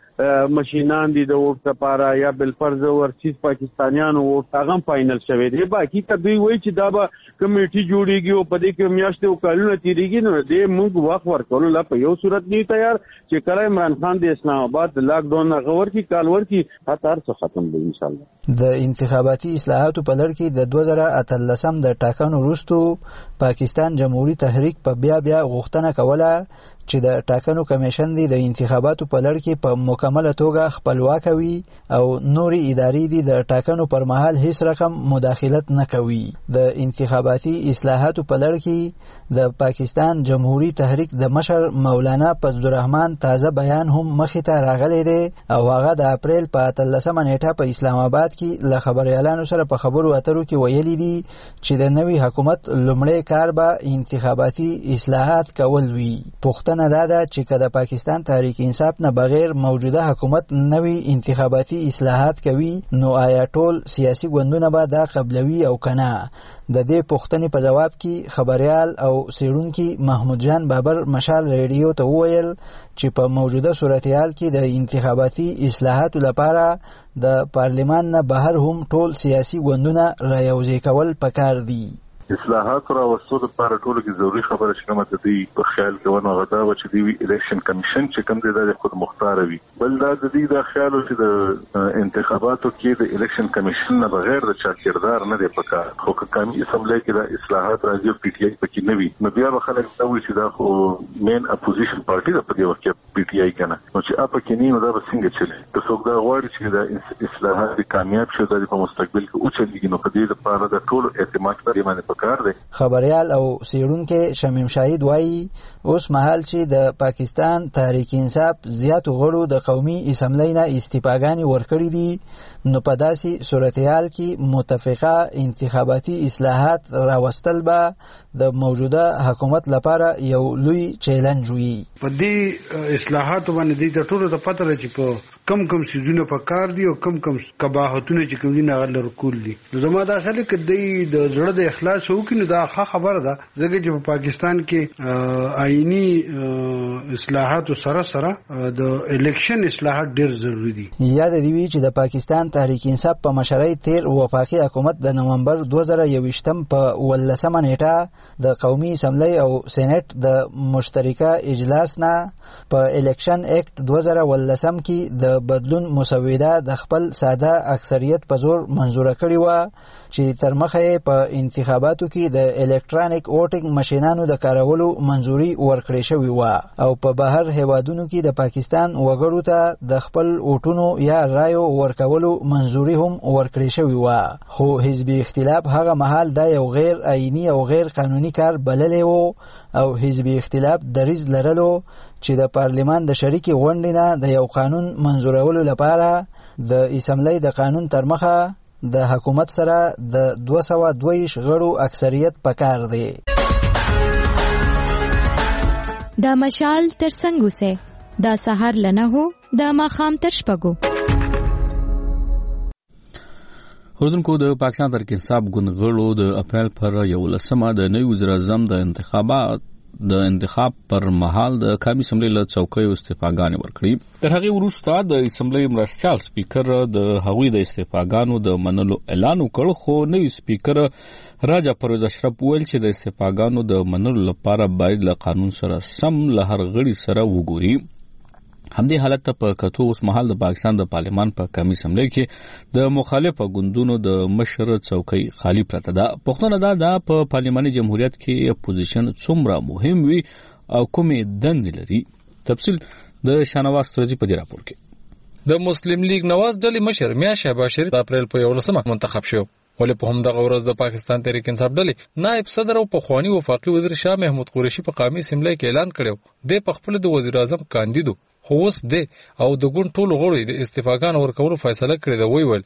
ماشینان دي د ووټ لپاره یا بل فرض ورچیز پاکستانیانو ووټ هغه فائنل شوی دی. باقي ته دوی وایي چې دا به کمیټي جوړیږي او په دې کې میاشتې او کلونه تیریږي نو دې موږ وخت ورکول لا په یو صورت نه تیار چې کله عمران خان د اسلام آباد د لاک ډاون غور کې کالور کې هتار څه ختم دی ان شاء الله. د انتخاباتي اصلاحاتو په لړ کې د 2018 د ټاکنو وروسته پاکستان جمهوریت تحریک په بیا غوښتنه کوله چې د ټاکنو کمیشن دی د انتخاباتو په لړ کې په مکمله توګه خپلواک وي او نوري ادارې دی د ټاکنو پر مهال هیڅ رقم مداخلت نه کوي. د انتخاباتي اصلاحاتو په لړ کې د پاکستان جمهوریت تحریک د مشر مولانا فضل الرحمن تازه بیان هم مخې ته راغلی دی او هغه د اپریل په 18 نیټه په اسلام آباد کې له خبريالانو سره په خبرو اترو کې ویلي دي چې د نوي حکومت لومړی کار به انتخاباتي اصلاحات کول وي. نه دا چې کله پاکستان تحریک انصاف نه بغیر موجوده حکومت نوی انتخاباتي اصلاحات کوي نو آیا ټول سیاسي ګوندونه به دا قبلوي او کنه؟ د دې پوښتنې په جواب کې خبريال او سیړونکي محمود جان بابر مشال ریډیو ته وویل چې په موجوده صورتحال کې د انتخاباتي اصلاحاتو لپاره د پارلمان نه بهر هم ټول سیاسي ګوندونه رايوځای کول پکار دي. اصلاحات را وستو د لپاره ټولو کې ضروري خبره چې کومه د دې په خیال کې ونه غدا و چې دی الیکشن کمیشن چې کوم دی د خود مختار وي. بل دا د دې د خیال چې د انتخاباتو کې د الیکشن کمیشن نه بغیر د چا کردار نه دی پکار. خو قومي اسمبلی کې د اصلاحات راځي پی ټی آی پکې نه وي نو بیا به خلک دا وایي چې دا خو مین اپوزیشن پارټي د په دې وخت کې پی ټی آی کنه نو چې اپ کې نه نو دا به څنګه چلی. که څوک دا غواړي چې د اصلاحات کامیاب شي د په مستقبل کې او چلیږي نو په دې لپاره د ټولو اعتماد لري باندې خبريال او سیړونکو شمیم شاهد وایي اوس مهال چې د پاکستان تحریک انصاف زیاتو غړو د قومي اسمبلی نه استعفاګانې ورکړې دي نو په داسې صورتحال کې متفقه انتخاباتي اصلاحات راوستل به د موجوده حکومت لپاره یو لوی چیلنج وي. په دې اصلاحات باندې د ټولو ته پته لري چې په کم سيزونه په کار دي او کم قباحتونه چې کوم دي نه غلر کول دي. نو زما دا خلک کدی د زړه د اخلاص وکړي دا ښه خبره ده ځکه چې په پاکستان کې آئینی اصلاحات سره د الیکشن اصلاحات ډېر ضروری دي. یاد دی وی چې د پاکستان تحریک انصاف په مشرۍ تیر وفاقي حکومت د نومبر 2021 په 18 نیټه د قومي اسمبلی او سېنات د مشترکه اجلاس نه په الیکشن اکټ 2018 کې د بدلون مسوده د خپل ساده اکثریت په زور منزور کړی و چې تر مخه په انتخاباتو کې د الکترونیک ووټینګ ماشینانو د کارولو منزوري ورکړې شوې و او په بهر هیوادونو کې د پاکستان وګړو ته د خپل ووټونو یا رایو ورکولو منزوري هم ورکړې شوې و. خو حزبي اختلاف هغه مهال دا یو غیر آئینی او غیر قانوني کار بللی و او حزبي اختلاف دریځ لرلو چې د پارلیمان د شریکي غونډې نه د یو قانون منزورولو لپاره د اسمبلی د قانون تر مخه د حکومت سره د 222 غړو اکثریت پکار دی. دا مشال تر څنګه سه دا سحر لنه هو دا ماخام تر شپګو. اوردونکو د پاکستان تحریک انصاف ګوند د اپریل پر 11 د نوي وزیر اعظم د انتخاب پر مهال د قومي اسمبلی له چوکۍ استعفاګانې ورکړي. تر هغه وروسته د اسمبلی مرستیال سپیکر د هغوی د استعفاګانو د منلو اعلان وکړ خو نوي سپیکر راجا پرویز اشرف ویل چې د استعفاګانو د منلو لپاره باید له قانون سره سم له هر غړي سره وګوري. همدې حالت ته په کتو اوس مهال د پاکستان د پارلمان په قومي اسمبلی کې د مخالفه ګوندونو د مشر چوکۍ خالی پرته ده. پوښتنه ده په پارلماني جمهوریت کې اپوزیشن څومره مهم وي او کومې دندې لري. تفصیل د شانواز ترزی په دې راپور کې. د مسلم لیگ نواز ډلې مشر میا شهباز شریف د اپریل په 11 منتخب شو. ولې په همدغه ورځ د پاکستان تحریک انصاف ډلې نائب صدر او پخوانی وفاقي وزیر شاه محمود قریشي په قومي اسمبلی کې اعلان کړو د خپل د وزیر اعظم کاندیدو خو اوس د او د ګوند ټولو غړو د استعفاګانو ورکولو فیصله کړې ده. ویل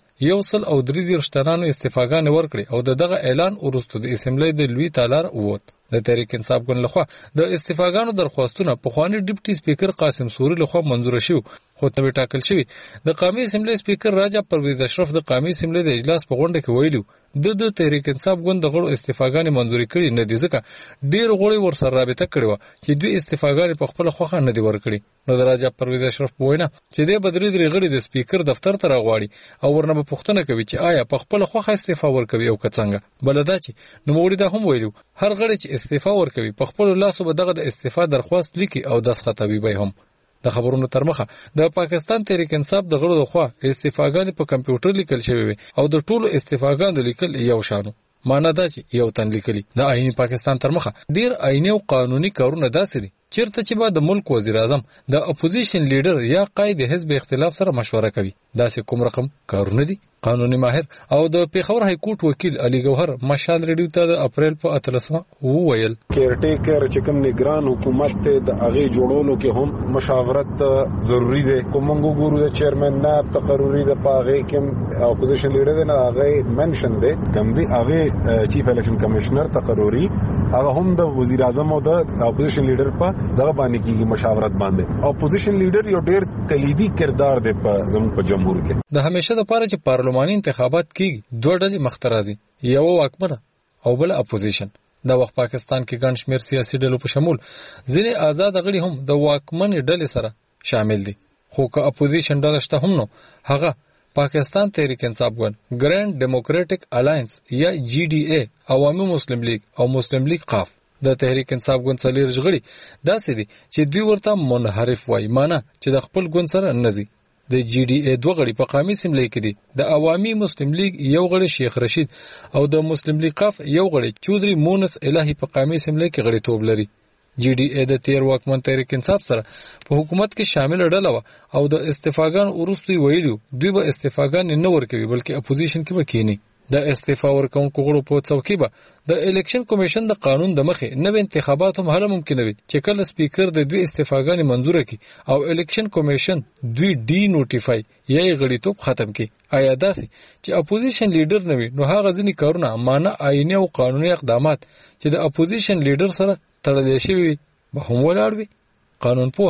133 تنانو استعفاګانې ورکړي او دغه اعلان وروسته د اسمبلی د لوی تالار ووت. د تحریک انصاف ګوند لخوا د استعفاګانو درخواستونه پخوانی ډیپټي سپیکر قاسم سوري لخوا منزور شوه خو نوې ټاکل شوی. د قومي اسمبلی سپیکر راجا پرویز اشرف د قومي اسمبلی د اجلاس په غونډه کې ویلو د تحریک انصاف ګوند د غړو استعفاګانې منزوري کړي نه دي ځکه ډیر غړي ورسره رابطه کړي و چې دوی استعفاګانې په خپل خوخه نه دي ورکړي. نو د راجا پرویز اشرف وینا چې د بدري درې غړي د سپیکر دفتر ته راغواړي او ورنه په پوښتنه کوي چې آیا په خپل خوخه استعفا ورکوي او کڅنګه بلدا چې نو موري دا هم ویلو هر غړي چې استعفا ورکوي په خپل لاسو به دغه د استعفا درخواست لیکي او دسخطوي به هم. د خبرونو تر مخه د پاکستان تحریک انصاف د غړو لخوا استعفاګانې په کمپیوټر لیکل شوی وي او د ټولو استعفاګانو لیکل یو شانو معنا دا چې یو تن لیکلي. د آئینی پاکستان تر مخه ډیر آئینی او قانوني کارونه داسې دي چیرته چې بعد د ملک وزیر اعظم د اپوزیشن لیډر یا قائد حزب اختلاف سره مشوره کوي. داسې کوم رقم کارونه دي. قانوني ماهر او د پیښور های کورټ وکیل علي ګوهر مشال ریډیو ته د اپریل په 13 وویل کیرټیکر چې کوم نگران حکومت ته د هغه جوړولو کې هم مشاورت ضروری ده. کومنګو ګورو د چیرمن نه تقرری د پاغه کې اپوزیشن لیډر نه هغه منشن ده کوم دی هغه چیف الیکشن کمشنر تقرری هغه هم د وزیر اعظم او د اپوزیشن لیډر په دغه باندې کې مشاورت باندې اپوزیشن لیډر یو ډیر کلیدي کردار دی په زموږ په جمهوریت کې. د همیشه د پاره چې پارلماني انتخابات کیږي دوه ډلې مخترازي یو واکمنه او بل اپوزیشن. د وخت پاکستان کې ګڼ شمېر سیاسي ډلو په شمول ځینې آزاد غړي هم د واکمنې ډلې سره شامل دي خو که اپوزیشن ډله شته هم نو هغه پاکستان تحریک انصاف ګوند ګرینډ ډیموکراټک الاینس یا جی ډی ای عوامي مسلم لیگ او مسلم لیگ قاف. د تحریک انصاف ګوند څلور غړي داسې دي چې دوی ورته منحرف وایي معنی چې د خپل ګوند سره نزي. د جی ډی ای دوه غړي په قومي اسمبلی کې دي. د عوامي مسلم لیگ یو غړي شیخ رشید او د مسلم لیگ قاف یو غړي چودري مونس الهی په قومي اسمبلی کې غړي توب لري. جی ډی ای د تیر واکمن تحریک انصاف سره په حکومت کې شامل ډله و او د استعفاګان وروسته ویلو دوی به استعفاګان نه ورکوي بلکې اپوزیشن کې به کینی. د استعفا ورکونکو غړو په څوکۍ به د الیکشن کمیشن د قانون د مخې نوې انتخابات هم هله ممکن وي چې کله سپیکر د دوی استعفاګانې منزور کړي او الیکشن کمیشن دوی ډی نوټیفای یا غړیتوب ختم کړي. آیا داسې چې اپوزیشن لیډر نه وي نو هغه ځینې کارونه معنی آئینی او قانوني اقدامات چې د اپوزیشن لیډر سره تړل شوي به هم ولاړ وي. قانون پوها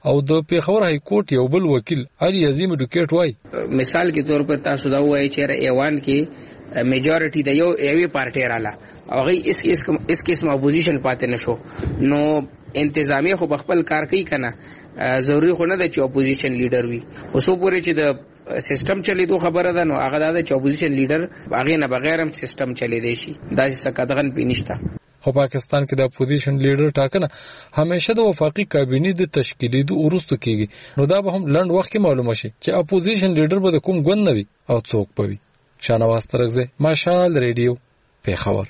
او د پیښور های کورټ یو بل وکیل علي عظیم ډوکیټ وای مثال کې تور پر تاسو دا وایي چې ایوان کې میجورټي د یوې پارټي رااله او هغه اس قسم اپوزیشن پاتې نشو نو انتظامی خو خپل کار کوي کنه ضروری خو نه ده چې اپوزیشن لیډر وي خو سو پورې چې د سیستم چلیدو خبره ده نو هغه دا چې اپوزیشن لیډر هغه نه بغیر هم سیستم چلیدي شي دا څه کدغن پینشته خو پاکستان کې د اپوزیشن لیډر ټاکنه همیشه د وفاقي کابینې د تشکیلیدو وروسته کیږي نو دا به هم لنډ وخت کې معلومه شي چې اپوزیشن لیډر به د کوم ګوند نه وي او څوک به وي شانواز ترغزه ماشال ریډیو پیښور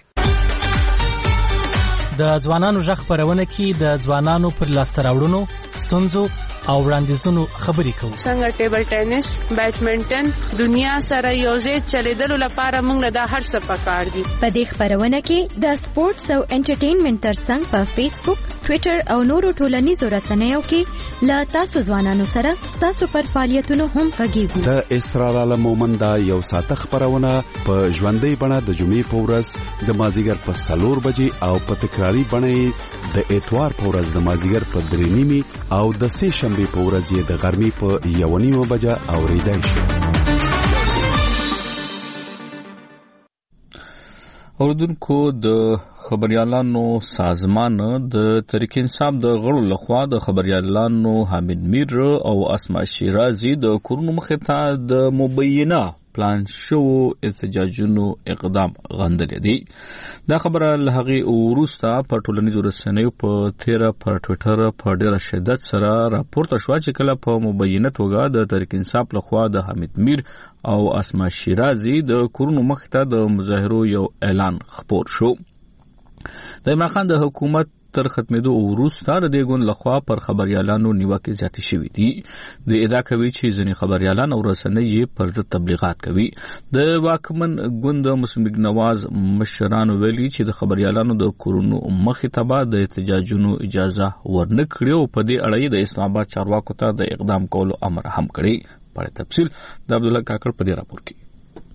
د ځوانانو ژغ خبرونه کې د ځوانانو پر لاسته راوړنو ستونزو او وړاندیزونو خبرې کوو څنګه ټیبل ټینس بیډمنټن دنیا سره یوځای چلیدلو لپاره موږ له هر څه پکار دي په دې خبرونه کې د سپورتس او انټرټینمنټ ترڅنګ په فیسبوک ټوئیټر او نورو ټولنیزو رسنیو کې له تاسو ځوانانو سره تاسو پر فعالیتونو هم غږیږو د اسرار عالم مومند یو ساعت خبرونه په ژوندۍ بڼه د جمعې په ورځ د مازیګر په 4 بجې او په تکراری بڼه د اتوار په ورځ د مازیګر په 3:30 او د سه شنبه په ورځ یې د غرمې په 1:30 بجه اوریدای شي. اوردونکو د خبريالانو سازمان د تحریک انصاف د غړو لخوا د خبريالانو حامد میر او اسماء شیرازي د کورونو مخه ته د مبینه پلان شو احتجاجونو اقدام غندل دي. دا خبره لهغه وروسته په ټولنیزو رسنیو په 13 پر ټوئیټر په ډیره شدت سره راپورته شو چې کله په مبینه توګه د تحریک انصاف لخوا د حامد میر او اسماء شیرازي د کورونو مخه ته د مظاهرو یو اعلان خپور شو. د عمران خان د حکومت تر ختمېدو وروسته د دې ګوند لخوا پر خبريالانو نیوکې زیاتې شوې دي. د ادعا کوي چې ځینې خبريالان او رسنۍ پر ضد تبلیغات کوي. د واکمن ګوند مسلم لیگ نواز مشرانو ویلي چې د خبريالانو د کورونو مخې ته به د احتجاجونو اجازه ورنه کړي او په دې اړه د اسلام آباد چارواکو ته د اقدام کولو امر هم کړی. په تفصیل د عبد الله کاکړ په دې راپور کې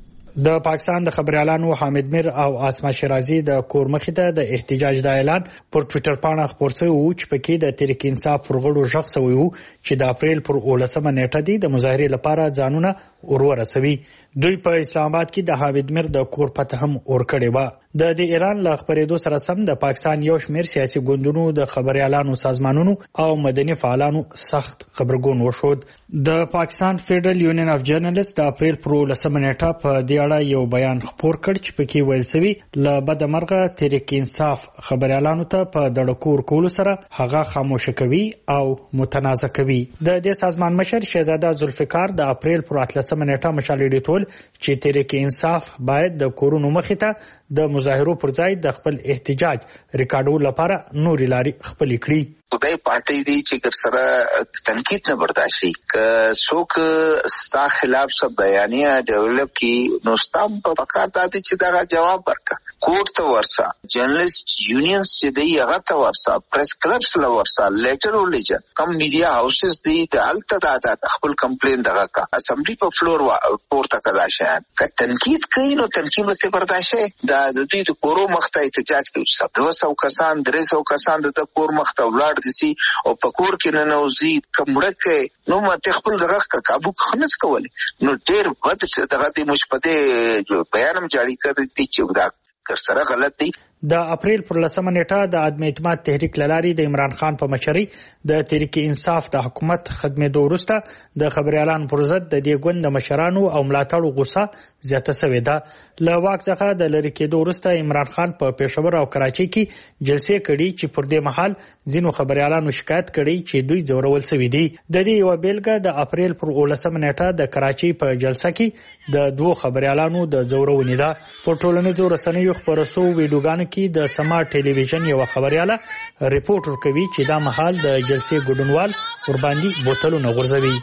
د پاکستان د خبريالانو حامد میر او اسماء شیرازي د کور مخې ته د احتجاج د اعلان پر ټوئیټر باندې خبر شوی و چې پکې د تحریک انصاف پرغړو ژغ شوی و چې د اپریل پر 18 نیټه دی د مظاهره لپاره ځانونه ورورسوي. دوی په اسلام آباد کې د حامد میر د کور پته هم ورکړې و. د ایران له خبرېدو سره سم د پاکستان یو شمېر سیاسي ګوندونو د خبريالانو سازمانونو او مدني فعالانو سخت خبرګون وشود. د پاکستان فیډرل یونین اف جرنالست د اپریل پر 18 نیټه په دې اړه یو بیان خپور کړ چې پکې ویل شوی ل بدمرغه تحریک انصاف خبريالانو ته په دړکور کول سره هغه خاموش کوي او متنازع کوي. د دې سازمان مشر شهزاده ذوالفقار د اپریل پر 18 نیټه مشالې ټول چې تحریک انصاف باید د کورونو مخې ته د مظاهرو پر ځای د خپل احتجاج ریکارډولو لپاره نورې لارې خپل کړي. خدای پارټي دی چې سره تنقید نه برداشت شي که څوک ستا خلاف څه بیانیه ډیولپ کی نو ستام په کار دادی چې دا جواب ورکړه. کوټ ته ورسا جرنالست یونینز چې دی هغه ته ورسا پریس کلبس له ورسا لیټر ولېجه کم میډیا هاوسز دی د الته دا خپل کمپلین دغه کا اسمبلی په فلور پورته کړه شان که تنقید کوي نو تنقید ته برداشت دا د دې د کورو مخته احتجاج کوي. 200 کسان 300 کسان د کور مخته ولاړ دي او په کور کې نه نوځي کومړکه نو ماته خپل دغه کابو خنځ کولې نو ډېر بد دغه د مشپته بیانم جاری کړی دی چې دا سره غلط دی. د اپریل پر 18 نیټه د عدم اعتماد تحریک لاري د عمران خان په مشرۍ د تحریک انصاف د حکومت خدمت ورسته د خبريالانو پر ضد د دې ګوند مشرانو او ملاتړو غوسه زیاته شوې ده. له واک څخه د لری کېدو ورسته عمران خان په پېښور او کراچۍ کې جلسې کړي چې پر دې مهال ځینو خبريالانو شکایت کړي چې دوی زورول شوي دي. د دې یو بیلګه د اپریل پر 18 نیټه د کراچۍ په جلسه کې د دوه خبريالانو د زورونې ده. په ټولنیزو رسنیو خبرسو ویډیوګانو کې د سما ټلویزیون یو خبرياله ریپورت ورکوي چې دا مهال د جلسې ګډونوال ور باندې بوتلونه غورځوي.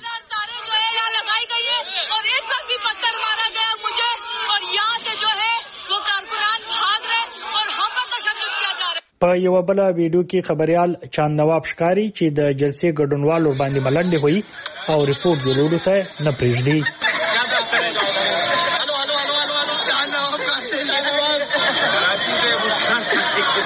په یو بل ویډیو کې خبريال چاند نواب ښکاری چې د جلسې ګډونوال ور باندې ملنډې وي او ریپورت جوړولو ته نه پریږدي.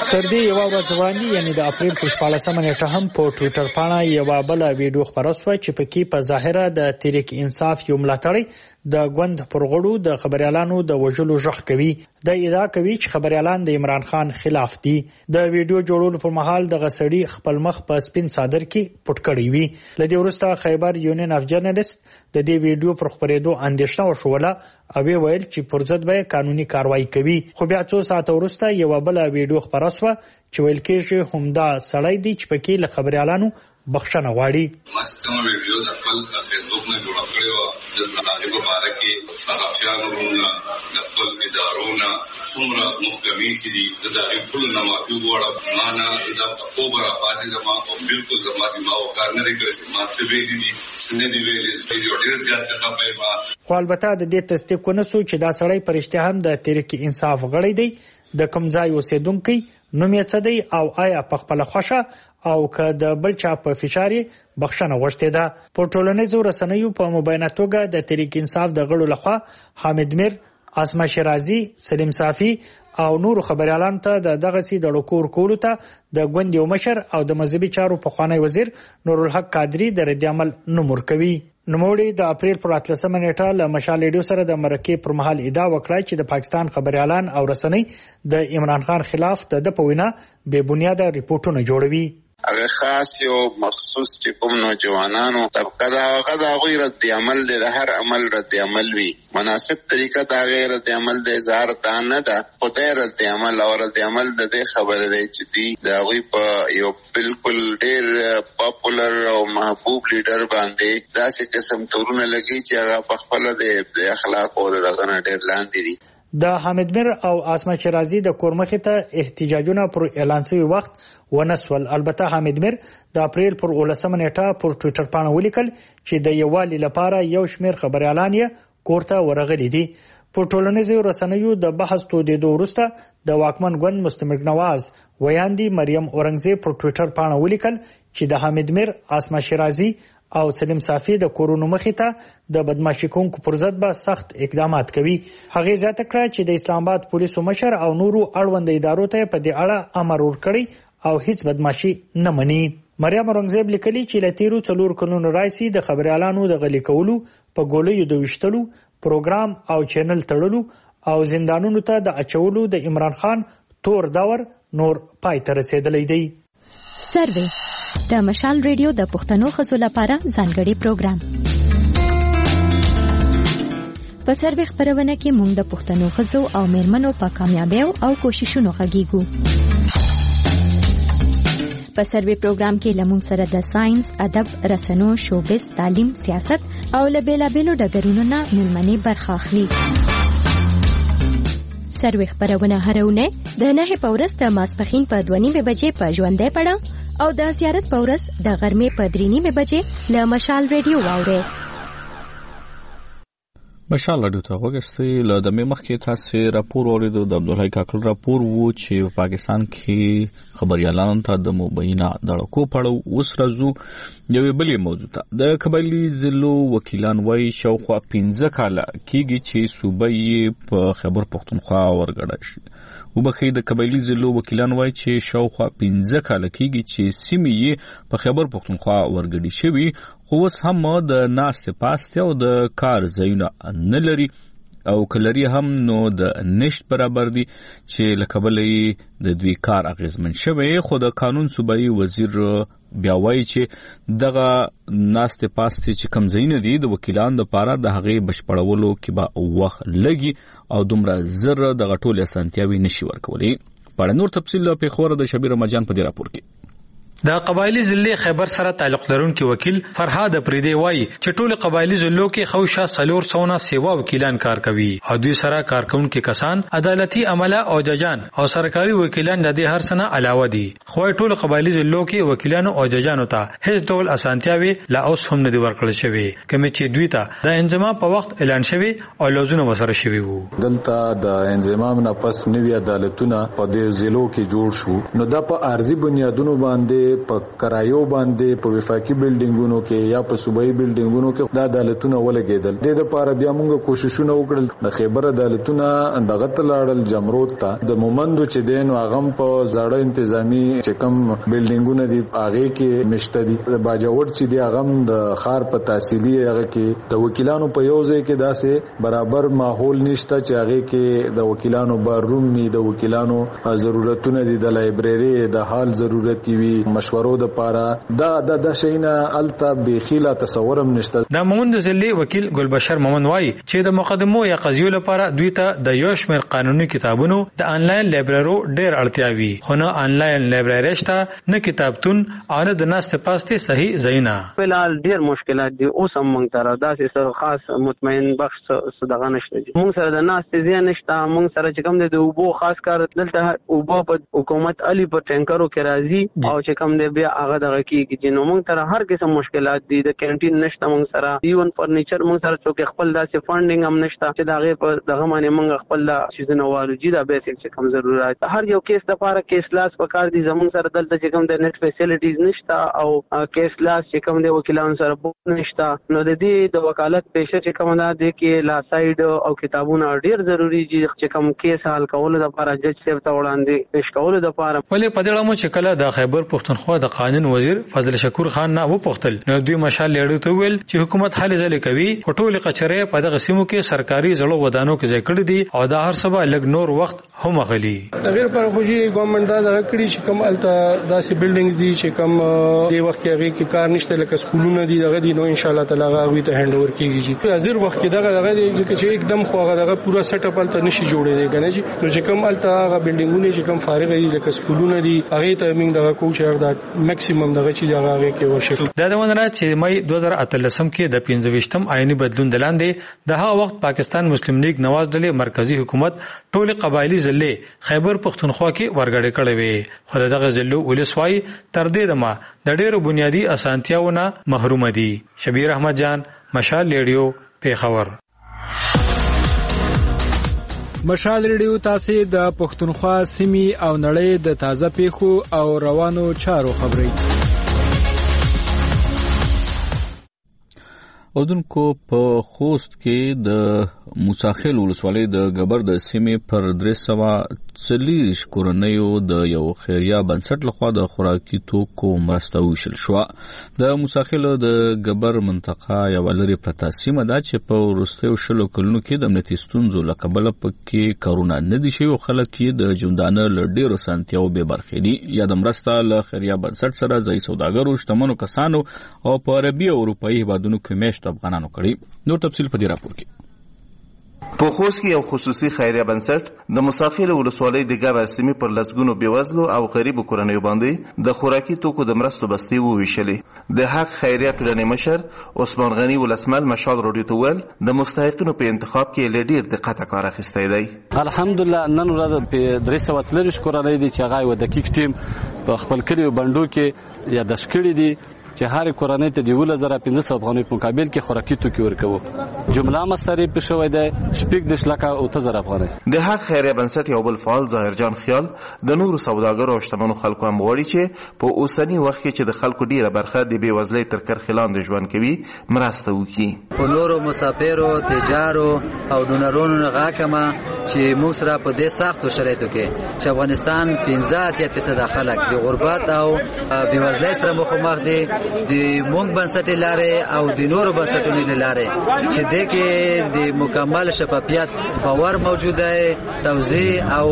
تر دې یو ورځ وړاندې یعنی د اپریل په 14 نیټه هم په ټوئیټر باندې یو بل ویډیو خبره شوه چې پکې په ظاهره د تحریک انصاف یو ملاتړی د غوند پرغړو د خبريالانو د وژلو ژغ کوي د ادعا کوي چې خبريالان د عمران خان خلاف دي د ویډیو جوړولو پر مهال د غسړي خپل مخ په سپین صادر کې پټ کړی وي لدې ورسته خیبر یونین اف جرنالست د دې ویډیو پر خبرېدو اندېښنه وشوله او ویل چې پر ضد به قانوني کاروایی کوي خو بیا څو ساعت وروسته یو بل ویډیو خبره شوه چې ویل کېږي همدا سړی دی چې پکې له خبريالانو بخښنه غواړي کوم ویډیو د خپل فیسبوک نه جوړ کړی و د طالب مبارک صحافیانو نه د خپل ادارونو څومره محکمې چې دي د دغه ټول نه معافي غواړم معنا د اوبره پاتې د ما او بالکل د ما کار نه کړی چې ما څه ویلي دي څنګه دی ویلي ویډیو ډیر زیات ښه ما خو البته د دې تصدیق ونسو چې دا سړی پرشته هم د تحریک انصاف غړی دی د کوم ځای اوسیدونکو نوم یې څه دی او آیا په خپل خوښه او که د بل چا په فشارې بخښنه غوښتې ده په ټولنیزو رسنیو په مبینه توګه د تحریک انصاف د غړو لخوا حامد میر اسما شیرازي سلیم صافي او نور خبريالانو ته دغه سي د ډکور کولو ته د غوندیو مشر او د مذهبي چارو په خوانی وزیر نور الحق قادری د رد عمل نمور کوي نوموړي د اپریل پر 13 نیټه له مشال ریډیو سره د مرکې پر مهال ادعا وکړه چې د پاکستان خبريالان او رسنۍ د عمران خان خلاف د پوینه بے بنیاده ریپورتونه جوړوي هغه خاص یو مخصوص چې کوم نوجوانانو طبقه دا هغه د غیر رد عمل د هر عمل رد عمل وي مناسب طریقه دا غیر رد عمل د اظهار دا نه ده خدای رد عمل او رد عمل د خبره دی چې دی دا غوي په یو بالکل ډیر پاپولر او محبوب لیډر باندې داسې قسم تورونه لګي چې هغه په خپل د اخلاق او دغه نه ډیر لاندې دي د حامد میر او اسما شیرازي د کورمخې ته احتجاجونه پر اعلان شوی وخت ونسول البته حامد میر د اپریل پر 13 نیټه پر ټوئیټر باندې ولیکل چې د یووالي لپاره یو شمیر خبريالان یې کوړه ورغلي دي په ټولنیزو رسنیو د بحث تودېدو وروسته د واکمن ګوند مستمر نواز ویاندی مریم اورنګزیب پر ټوئیټر باندې ولیکل چې د حامد میر اسما شیرازي او سلیم صافي د کورونو مخې ته د بدمعشي کوونکو پر ضد به سخت اقدامات کوي هغه زیاته کړه چې د اسلام آباد پولیسو مشر او نورو اړوند ادارو ته په دې اړه امر ورکړي او هیڅ بدمعشي نه مني مریم اورنګزیب لیکلي چې لتیرو 4 کلونو راځي د خبريالانو د غلي کولو په ګولې د وشتلو پروګرام او چینل تړلو او زندانونو ته د اچولو د عمران خان تور دور نور پای ته رسیدلی دی سروې د مشال ریډیو د پښتنو خزو لپاره ځانګړي پروګرام په سروې خبرونه کې موږ د پښتنو خزو او میرمنو په کامیابیو او کوششونو غږیږو په سروې پروګرام کې لمون سره د ساينس ادب رسنو شوبز تعلیم سیاست او لبیلابیلو ډګرونو نه ملمنې برخه اخلي سروې خبرونه هرونه د 9 پورس د ماسپخین په 2:30 بجې په ژوندې پړه او د زیارت پورس د غرمې په 3:30 بجې له مشال ریډیو واوري مشال ریډیو ته وګورئ له د مخکې تاسو راپور اوریدو د عبدالحی کاکل راپور وو چې پاکستان کې خبريالانو ته د مبینه دړکو پړو اوس راځو یوې بلې موضوع ته د قبایلی ضلعو وکیلان وایي شاوخوا 15 کاله کېږي چې صوبه یې په خیبر پښتونخوا ورګډه شي وبخې د قبایلی ضلعو وکیلان وایي چې شاوخوا 15 کاله کېږي چې سیمې یې په خیبر پښتونخوا ورګډي شوی خو اوس هم د ناستې پاستې او د کار ځایونه نه لري او کلری هم نو د نشت برابر دي چې لکبلې د دوی کار اغیزمن شوی خو د قانون صوبایي وزیر بیا وایي چې دغه ناستې پاستې چې کم ځایونه دي د وکیلانو لپاره د هغې بشپړولو کې به وخت لګي او دومره زر د غټول اسانتیاوي نشي ورکولې په نور تفصیل په خبره د شبیر مجان په دې راپور کې د قبایلی ضلع خیبر سره تعلق لرونکي وکیل فرهاد پریدي وایي چې ټول قبایلی ضلعو کې خوشا سلور سونه سیوا وکیلان کار کوي او دوی سره کارکونکو کسان عدالتي عمله او ججان او سرکاري وکیلان د دې هر سنه علاوه دي خو ټول قبایلی ضلعو کې وکیلانو او ججانو ته هیڅ ډول اسانتیاوي لا اوس هم نه دی ورکړل شوی کوم چې دوی ته د انضمام په وخت اعلان شوی او لوزونه وسره شوی وو دلته د انضمام نه پس نوی عدالتونه په دې ضلعو کې جوړ شو نو د په ارزي بنیادونو باندې کې په کرایو باندې په وفاقي بلډینګونو کې یا په صوبایي بلډینګونو کې د عدالتونو ولګېدل. د لپاره بیا موږ کوششونه وکړل د خیبر عدالتونه دغه تلاړل جمرود ته د مومندو چې دین واغم په زړه انتظامی چې کم بلډینګونه دي هغه کې مشته دي. باجوړ چې دی هغه د خار په تحصیلي هغه کې د وکیلانو په یو ځای کې داسې برابر ماحول نشته چې هغه کې د وکیلانو بارروم ني د وکیلانو ضرورتونه دي د لایبرری د حال ضرورت وي مشورو د پاره د شینا التا بخیله تصورم نشته. د مومند ضلع وکیل ګلبشر مومند وایي چې د مقدمو یا قضیو لپاره دوی ته د یو شمېر قانوني کتابونو د انلاین لایبررو ډېر اړتیا وي خو نه انلاین لایبرری شته نه کتابتون او نه د ناستې پاستې صحیح ځایونه. فلحال ډېر مشکلات دي اوس هم موږ سره داسې خاص مطمئن بخش دغه نشته دي. موږ سره د ناستې ځای نشته. موږ سره چې کوم د اوبو خاص کار دلته اوبو په حکومت علي په ټینکرو کې راځي او چې کوم دی بیا هغه دغه کېږي چې نو موږ سره هر قسم مشکلات دي. د کینټین نشته موږ سره ایون فرنیچر موږ سره څوک خپل داسې فنډینګ هم نشته چې دغه په دغه باندې موږ خپل چیزونه والوجي دا بیسیک چې کوم ضرورت هر یو کیس د لپاره کیس لاس پکار دي. زموږ سره دلته چې کوم د نت فیسیلیټیز نشته او کیس لاس چې کوم د وکیلانو سره بوت نشته نو د دې د وکالت پیشه چې کوم دا د کې لا ساید او کتابونه ډیر ضروری دي چې کوم کیس حل کول د لپاره جج صاحب ته وړاندې پیش کول د لپاره. ولې په دې اړه چې کله د خیبر پښتونخوا د قانون وزیر فضل شکور خان نه وپوښتل نو دوی مشال لړو ته ویل چې حکومت حل ځلې کوي او ټول قچره په دغه سیمو کې سرکاري زړو ودانو کې ځای کړی دي او دا هر سبا لګ نور وخت هم غلي. تغیر پر خوږي ګورنمنت دا کړی چې کوم الته داسې بلډینګز دي چې کوم دی وخت کې هغه کې کار نشته لکه سکولونه دي دغه دي نو ان شاء الله تعالی هغه ته هند اوور کیږي. حاضر وخت کې دغه چې एकदम خو هغه پورا سیټ اپ الته نشي جوړېږي کنه چې نو چې کوم الته هغه بلډینګونه چې کوم فارغ دي لکه سکولونه دي هغه ته موږ دغه کوشش دا میکسیمم دغه چې هغه کې ورشي. دا د ونه چې مې 2013 کې د 15 آئینی بدلون دلاندې د هغه وخت پاکستان مسلم لیگ نواز ډلې مرکزی حکومت ټول قبایلی ضلع خیبر پښتونخوا کې ورګړې کړې وې خو دغه ضلع ولسوای تر دې دمه د ډېرو بنیادی اسانتیاونه محروم دي. شبیر احمد جان مشال ریډیو پیښور. مشال ریډیو تاسو د پښتونخوا سیمې او نړۍ د تازه پیښو او روانو چارو خبري اردنکو په خوست کې د موساخیل ولسوالۍ د ګبر د سیمې پر 340 کورنیو د یو خیریه بنسټ لخوا د خوراکي توکو مرسته ویشل شو. د موساخیل د ګبر منطقه یو لري پرته سیمه ده چې په وروستیو شلو کلونو کې د امنیتي ستونزو له کبله پکې کارونا نه دي شوي او خلک یې د ژوندانه له ډېرو سانتیاو بې برخې دي. یا د مرسته له خیریه بنسټ سره ځایي سوداګرو شتمنو کسانو او په عربي او اروپایي هیوادونو کې میشت افغانانو کړي. نور تفصیل په دې راپور کې. په خوست کې یو خصوصي خیریه بنسټ د موساخیل ولسوالۍ د ګبر سیمې پر لسګونو بېوزلو او غریبو کورنیو باندې د خوراکي توکو د مرستو بستې وویشلې. د حق خیریه ټولنې مشر عثمان غني ولسمل مشال راډیو ته ویل د مستحقینو په انتخاب کې له ډېر دقته کار اخیستی دی. الحمدلله نن ورځ په 330 کورنۍ دي چې هغه یو دقیق ټیم په خپل کلیو بندو کې یادښت کړي دي چې هر کورنۍ ته 12500 افغانۍ په مقابل کې خوراکي توکي ورکوي. جمله مصرف شوې ده 15000 افغانۍ. د حق خیریه بنسټ یو بل فعال ظاهر جان خیال د نورو سوداګرو او شتمنو خلکو هم غواړي چې په اوسنی وخت کې چې د خلکو ډیره برخه د بېوزلۍ تر کرښې لاندې ژوند کوي مرسته وکړي. په نورو مسافرو تجارو او ډونرونو نه غاکمه چې موږ سره په دې سختو شرایطو کې چې افغانستان 15% خلک د غربت او بېوزلۍ سره مخامخ دي د مونږ بنسټ لارې او د نورو بنسټونو لارې چې د کې د مکمل شفافیت باور موجوده توزیع او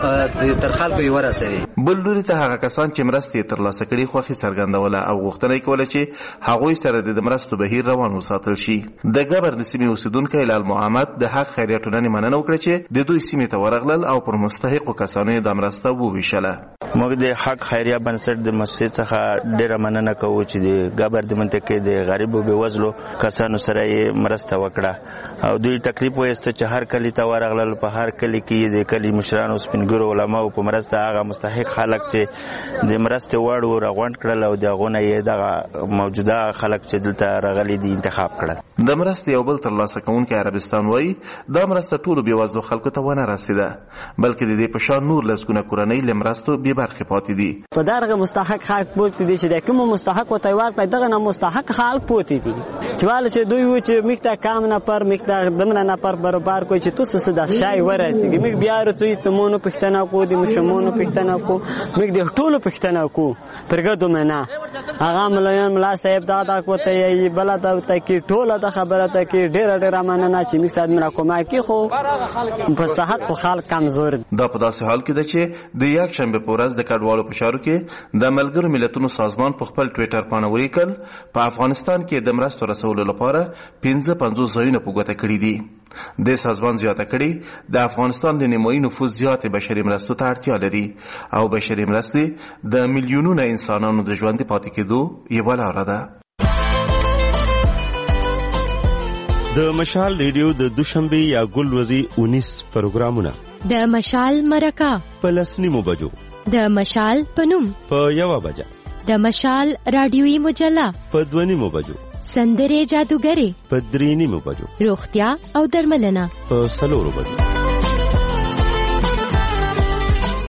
تر خلکو یې ورسوي. بل لوري ته هغه کسان چې مرستې ترلاسه کړي خوښي څرګندوله او غوښتنه کوله چې هغوی سره د مرستو بهیر روان وساتل شي. د ګبر د سیمې اوسیدونکی لال محمد د حق خیریه ټولنې مننه وکړه چې د دوی سیمې ته ورغلل او پر مستحقو کسانو د مرسته وویشله. موږ د حق خیریه بنسټ د مسجد څخه ډیره مننه کوو چې د ګبر د منطقې د غریبو بېوزلو کسانو سره یې مرسته وکړه او دوی تکلیف وایسته چې هر کلي ته ورغلل. په هر کلي کې د کلي مشرانو سپینګرو علماو په مرسته هغه مستحق خلک چې د مرستې وړ و راغونډ کړل او د هغونه یې دغه موجوده خلک چې دلته راغلي دي انتخاب کړل. د مرستې یو بل ترلاسه کوونکی عربستان وایي دا مرسته ټولو بېوزلو خلکو ته ونه رسېده بلکې د دې په شان نور لسګونه کورنۍ له مرستو بې برخې پاتې دي. په دغه مستحق خلک پاتې دي چې د کوم مستحق وته ورته دغه نه مستحق خلک پاتې دي چې واله چې دوی و چې مخته کام نه پر مخته دمنه نه پر برابر کوي چې تاسو څه د شای ورسیږي مخ بیا رڅوي تمونو پښتنه کو دي مشمونو پښتنه کو مخ د ټولو پښتنه کو پرګدو منا هغه مليان ملا صاحب دا کوته ای بل دا ته کی ټوله د خبره ته کی ډېر مننه چې مخ سات مرا کومه کی خو په صحت خو خلک کمزور. دا په داسې حال کې ده چې د یک شنبه په ورځ د کډوالو په چارو کې د ملګرو ملتونو سازمان په خپل ټوئیټر باندې ولیکل په افغانستان کې د مرستو رسولو لپاره 55 ځایونه په ګوته کړي دي. د سازمان زیاته کړي د افغانستان د نیمایي نفوس زیات بشري مرستو ته اړتیا لري او بشري مرستې د میلیونونو انسانانو د ژوند پاتې کېدو یوه لاره ده. د مشال ریډیو د دوشنبه یا ګل ورځې 19 پروګرامونه د مشال مرکه په 10 بجو د مشال پنوم په 1 بجه د مشال رادیویي مجله په 2 بجو سندرې جادوګرې په 3 بجو روغتیا او درملنه په 4 بجو